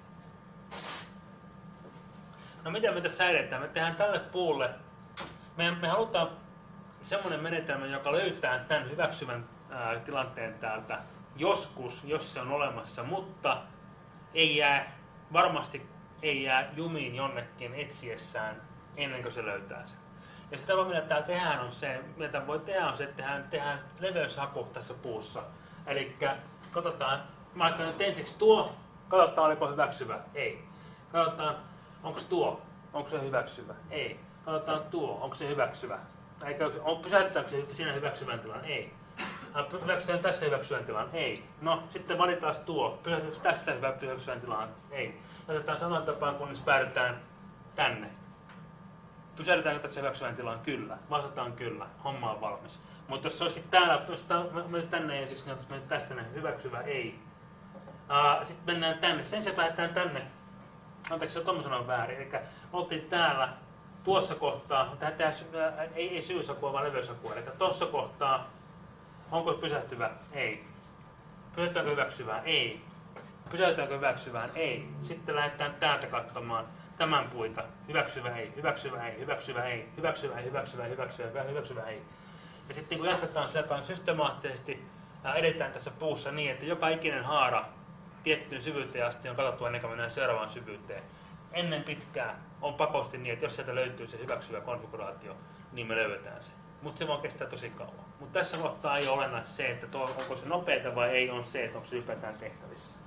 No mitä me tässä edetään? Me tehdään tälle puulle, me, me halutaan semmoinen menetelmä, joka löytää tämän hyväksyvän ää, tilanteen täältä joskus, jos se on olemassa, mutta ei jää, varmasti ei jää jumiin jonnekin etsiessään ennen kuin se löytää sen. Ja sitä mitä täällä tehdään on se, mitä voi tehdä on se, että tehdään, tehdään leveyshaku tässä puussa. Eli katsotaan, mä laitan nyt ensiksi tuo, katsotaan oliko hyväksyvä, ei. Katsotaan, onko tuo, onko se hyväksyvä, ei. Katsotaan tuo, onko se hyväksyvä. Eikä, on, pysähdytäänkö se siinä hyväksyvän tilan, ei. Pysähdytään tässä hyväksyvän tilaan? Ei. No, sitten valitaan tuo. Pysähdytäänkö tässä hyväksyvän tilaan? Ei. Otetaan saman tapaan, kunnes päädytään tänne. Pysähdytäänkö tässä hyväksyvän tilaan? Kyllä. Vastataan kyllä. Homma on valmis. Mutta jos se olisikin täällä, jos mennyt tänne ensiksi, niin olisi mennyt tästä näin. Hyväksyvä? Ei. Uh, sitten mennään tänne. Sen sijaan lähdetään tänne. Anteeksi, se on tommosena on väärin. Eli oltiin täällä, tuossa kohtaa. Tähän tehdään, ei, ei syysakua, vaan leveysakua. Eli tuossa kohtaa. Onko pysähtyvä? Ei. Pysähtyäänkö hyväksyvää? Ei. Pysähtyäänkö hyväksyvään? Ei. Sitten lähdetään täältä katsomaan tämän puita. Hyväksyvä ei, hyväksyvä ei, hyväksyvä ei, hyväksyvä ei, hyväksyvä ei, hyväksyvä ei, hyväksyvä ei. Ja sitten kun jatketaan sieltä systemaattisesti, edetään tässä puussa niin, että joka ikinen haara tiettyyn syvyyteen asti on katsottu ennen kuin mennään seuraavaan syvyyteen. ennen pitkää on pakosti niin, että jos sieltä löytyy se hyväksyvä konfiguraatio, niin me löydetään se. Mutta se voi kestää tosi kauan. Mutta tässä kohtaa ei ole olennaista se, että tuo, onko se nopeata vai ei, on se, että onko se ylipäätään tehtävissä.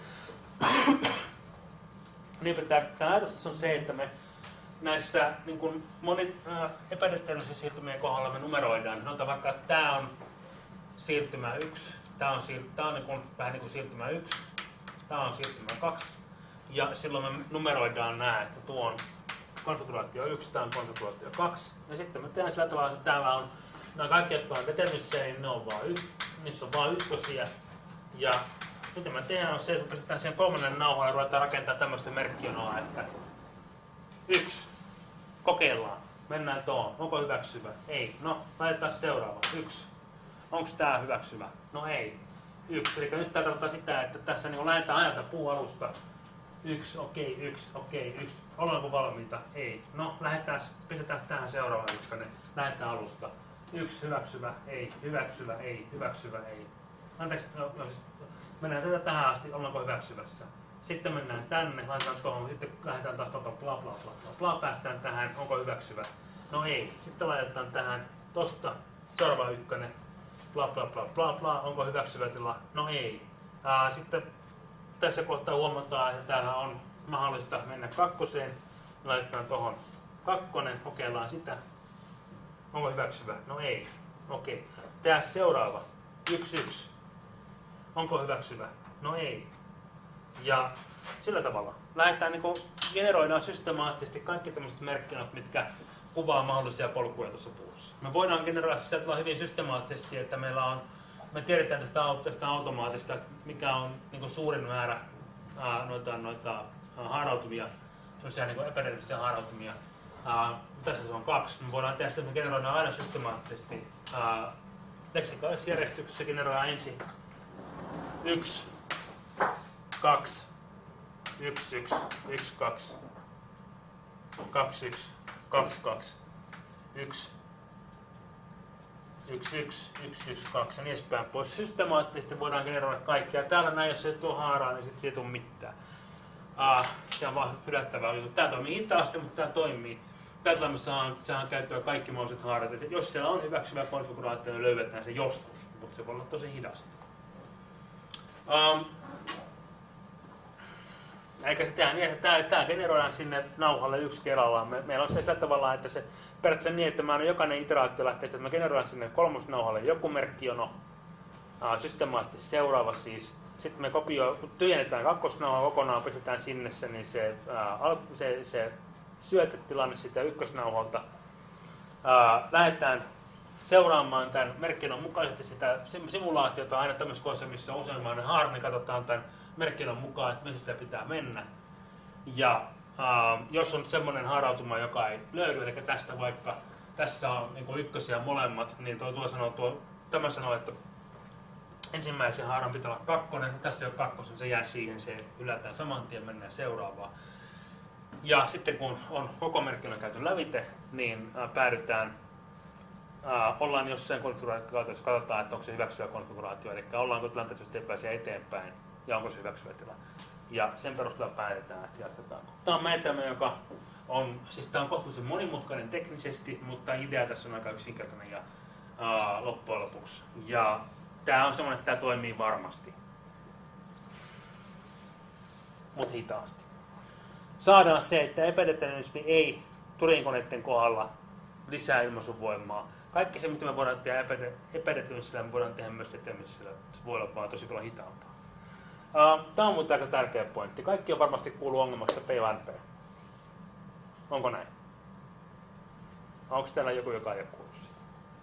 Niinpä tämä ajatus on se, että me näissä niin kuin moni äh, epädettelöllisen siirtymien kohdalla me numeroidaan. Sanotaan vaikka, että tämä on siirtymä yksi, tämä on, siir- tämä on niin kuin, vähän niin kuin siirtymä yksi, tämä on siirtymä kaksi. Ja silloin me numeroidaan nämä, että tuo on konfiguraatio yksi, tämä on konfiguraatio kaksi. Ja sitten me tehdään sillä tavalla, että täällä on nämä kaikki, jotka on determissä, niin ne on vaan y- niissä on vaan ykkösiä. Ja mitä me tehdään on se, että pistetään siihen kolmannen nauhaan ja ruvetaan rakentamaan tämmöistä merkkionoa, että yksi. Kokeillaan. Mennään tuohon. Onko hyväksyvä? Ei. No, laitetaan seuraava. Yksi. Onko tämä hyväksyvä? No ei. Yksi. Eli nyt tämä tarkoittaa sitä, että tässä niin lähdetään ajata puualusta. Yksi, okei, okay, yksi, okei, okay, yksi. Ollaanko valmiita? Ei. No, lähdetään, pistetään tähän seuraavaan ykkönen. Lähdetään alusta. Yksi, hyväksyvä, ei, hyväksyvä, ei, hyväksyvä, ei. Anteeksi, no, no siis mennään tätä tähän asti, ollaanko hyväksyvässä. Sitten mennään tänne, laitetaan tuohon, sitten lähdetään taas tuolta bla bla bla bla bla, päästään tähän, onko hyväksyvä? No ei. Sitten laitetaan tähän tosta, seuraava ykkönen, bla bla bla bla bla, onko hyväksyvä tila? No ei. Ää, sitten tässä kohtaa huomataan, että täällä on mahdollista mennä kakkoseen, laitetaan tuohon kakkonen, kokeillaan sitä. Onko hyväksyvä? No ei. Okei. Tehdään seuraava, yksi yksi. Onko hyväksyvä? No ei. Ja sillä tavalla lähdetään niin kuin generoidaan systemaattisesti kaikki tämmöiset merkkinät, mitkä kuvaa mahdollisia polkuja tuossa puussa. Me voidaan generoida sieltä hyvin systemaattisesti, että meillä on, me tiedetään tästä, tästä automaatista, mikä on niin kuin suurin määrä ää, noita, noita ää, haarautumia, sellaisia niin epädettyisiä haarautumia. Ää, tässä se on kaksi. Me voidaan tehdä sitä, että me generoidaan aina systemaattisesti. Ää, leksikaalisessa järjestyksessä generoidaan ensin yksi, kaksi, yksi, yksi, yksi, kaksi, kaksi, yksi, kaksi, kaksi, yksi, yksi, yksi, yksi, yksi, kaksi ja niin edespäin pois. Systemaattisesti voidaan generoida kaikkea. Täällä näin, jos ei tule haaraa, niin sitten ei tule mitään. Ah, se on vaan hylättävää juttu. Tämä toimii hitaasti, mutta tämä toimii. Tällä saadaan, saadaan käyttöön kaikki mahdolliset haarat. Et jos siellä on hyväksyvä konfiguraatio, niin löydetään se joskus, mutta se voi olla tosi hidasta. Um, Eikä se tehdä niin, että tämä, tämä generoidaan sinne nauhalle yksi kerrallaan. Me, meillä on se sillä tavalla, että se periaatteessa niin, että mä aina jokainen iteraatio lähtee, että me generoidaan sinne kolmosnauhalle joku merkkiono, uh, systemaattisesti seuraava siis. Sitten me kopio, tyhjennetään kakkosnauha kokonaan, pistetään sinne se, niin se, uh, se, se syötetilanne sitä ykkösnauhalta. Uh, lähdetään seuraamaan tämän merkkinon mukaisesti sitä simulaatiota aina tämmöisessä kohdassa, missä on useamman haara, niin katsotaan tämän merkinnän mukaan, että missä sitä pitää mennä. Ja äh, jos on semmoinen haarautuma, joka ei löydy, eli tästä vaikka tässä on niin kuin ykkösiä molemmat, niin tuo, tuo sanoo, tuo, tämä sanoo, että ensimmäisen haaran pitää olla kakkonen, tässä ei ole kakkosen, se jää siihen, se hylätään saman tien, mennään seuraavaan. Ja sitten kun on koko merkinnän käyty lävite, niin äh, päädytään Uh, ollaan jossain konfiguraatiossa, katsotaan, että onko se hyväksyvä konfiguraatio, eli ollaanko tilanteessa, jos pääsee eteenpäin, ja onko se hyväksyvä tila. Ja sen perusteella päätetään, että jatketaanko. Tämä on menetelmä, joka on, siis tämä on kohtuullisen monimutkainen teknisesti, mutta idea tässä on aika yksinkertainen ja uh, loppujen lopuksi. Ja tämä on semmoinen, että tämä toimii varmasti, mutta hitaasti. Saadaan se, että epädeterminismi ei Turing-koneiden kohdalla lisää ilmaisuvoimaa. Kaikki se, mitä me voidaan tehdä epädeterminisellä, me voidaan tehdä myös determinisellä. Se voi olla vaan tosi paljon hitaampaa. Uh, Tämä on muuten aika tärkeä pointti. Kaikki on varmasti kuullut ongelmasta P L N P. Onko näin? Onko täällä joku, joka ei ole kuullut sitä?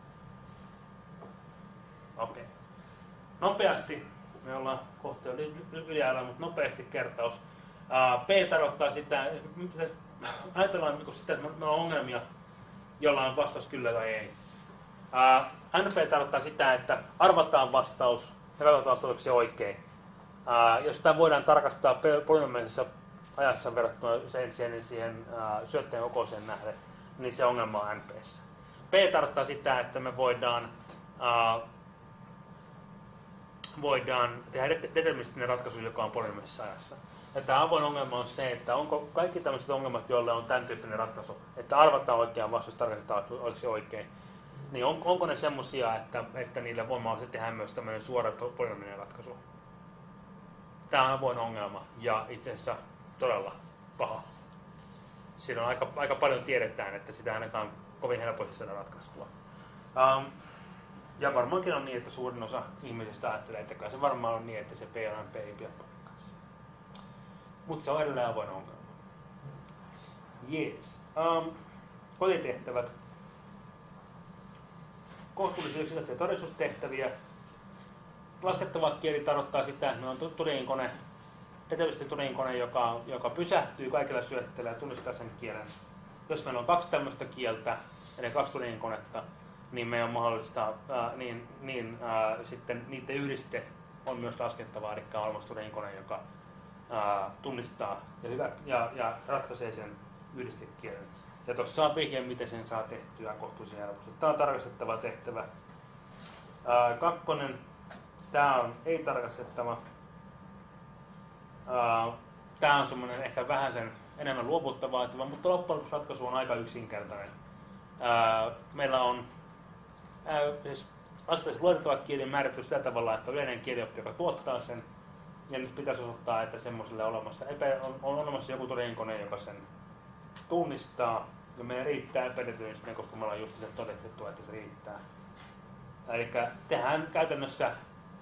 Okei. Okay. Nopeasti, me ollaan kohta jo yliajalla, mutta nopeasti kertaus. Uh, P tarkoittaa sitä, ajatellaan sitä, että meillä on ongelmia, jolla on vastaus kyllä tai ei. Uh, N P tarkoittaa sitä, että arvataan vastaus ja katsotaan, oliko se oikein. Uh, jos tämä voidaan tarkastaa polynomiaalisessa ajassa verrattuna sen siihen, siihen uh, syötteen kokoiseen nähden, niin se ongelma on N P:ssä. P tarkoittaa sitä, että me voidaan, uh, voidaan tehdä deterministinen ratkaisu, joka on polynomisessa ajassa. Ja tämä avoin ongelma on se, että onko kaikki tämmöiset ongelmat, joille on tämän tyyppinen ratkaisu, että arvataan oikein vastaus, tarkoitetaan, oliko se oikein, niin on, onko ne semmoisia, että, että niille voi mahdollisesti tehdä myös tämmöinen suora polynominen ratkaisu? Tämä on avoin ongelma ja itse asiassa todella paha. Siinä on aika, aika paljon tiedetään, että sitä ainakaan kovin helposti saada ratkaistua. Um, ja varmaankin on niin, että suurin osa ihmisistä ajattelee, että se varmaan on niin, että se P L M P ei pidä paikkaansa. Mutta se on edelleen avoin ongelma. Jees. Um, kotitehtävät. Kohtuullisia yksinkertaisia todellisuustehtäviä. Laskettava kieli tarkoittaa sitä, että meillä on Turingin-kone, deterministinen Turingin-kone, joka, joka pysähtyy kaikilla syötteillä ja tunnistaa sen kielen. Jos meillä on kaksi tämmöistä kieltä, eli kaksi Turingin-konetta, niin meidän on mahdollista, ää, niin, niin ää, sitten niiden yhdiste on myös laskettavaa, eli on olemassa Turingin-kone, joka ää, tunnistaa ja, hyvä, ja, ja ratkaisee sen yhdistekielen. Ja tuossa on vihje, miten sen saa tehtyä kohtuullisen helposti. Tämä on tarkastettava tehtävä. Ää, kakkonen, tämä on ei-tarkastettava. Ää, tämä on semmoinen ehkä vähän sen enemmän luovuutta vaativa, mutta loppujen lopuksi ratkaisu on aika yksinkertainen. Ää, meillä on ää, siis asetuksessa luotettava kieli määritetty sillä tavalla, että on yleinen kielioppi, joka tuottaa sen, ja nyt pitäisi osoittaa, että semmoiselle olemassa epä, on, on olemassa joku Turingin-kone, joka sen tunnistaa, ja meidän riittää epädeterministinen, koska me ollaan just sen todettu, että se riittää. Eli tehdään käytännössä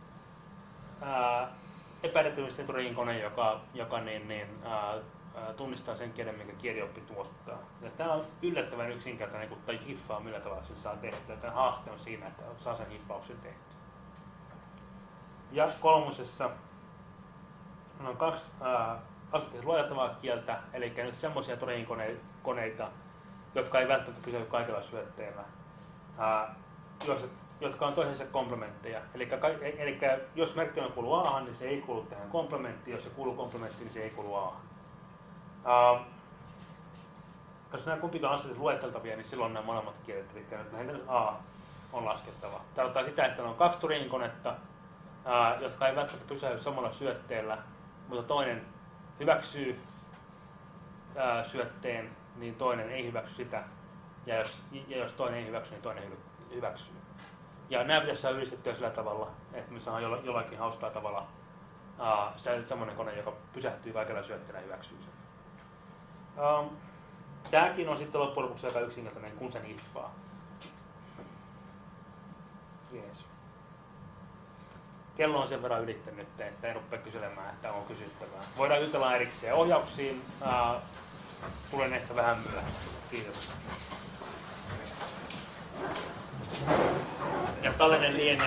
epädeterministinen Turingin-kone, joka, joka niin, niin, ää, tunnistaa sen kielen, minkä kielioppi tuottaa. Ja tämä on yllättävän yksinkertainen, kun tai hiffaa millä tavalla se saa tehtyä. Tämä haaste on siinä, että saa sen hiffauksen tehtyä. Ja kolmosessa on kaksi asuntisesti luotettavaa kieltä, eli nyt semmoisia Turingin-koneita, jotka ei välttämättä pysyy kaikilla syötteillä, ää, jotka on toisensa komplementteja. Eli, eli jos merkki on kuuluu A:han, niin se ei kuulu tähän komplementtiin. Jos se kuuluu komplementtiin, niin se ei kuulu A:han. Uh, jos nämä kumpikaan on lueteltavia, niin silloin nämä molemmat kielet, eli lähinnä A on laskettava. Tarkoittaa sitä, että on kaksi Turingin-konetta, uh, jotka ei välttämättä pysähdy samalla syötteellä, mutta toinen hyväksyy uh, syötteen, niin toinen ei hyväksy sitä. Ja jos, ja jos toinen ei hyväksy, niin toinen hyväksyy. Ja nämä pitäisi saada yhdistettyä sillä tavalla, että me saadaan jollakin hauskaa tavalla uh, semmoinen kone, joka pysähtyy kaikilla syötteillä ja hyväksyy sen. Um, Tämäkin on sitten loppujen lopuksi aika yksinkertainen, kun sen hiffaa. Jees. Kello on sen verran ylittänyt, että en rupea kyselemään, että on kysyttävää. Voidaan jutella erikseen. Ohjauksiin uh, tulen ehkä vähän myöhässä. Kiitos. Ja tällainen lienee.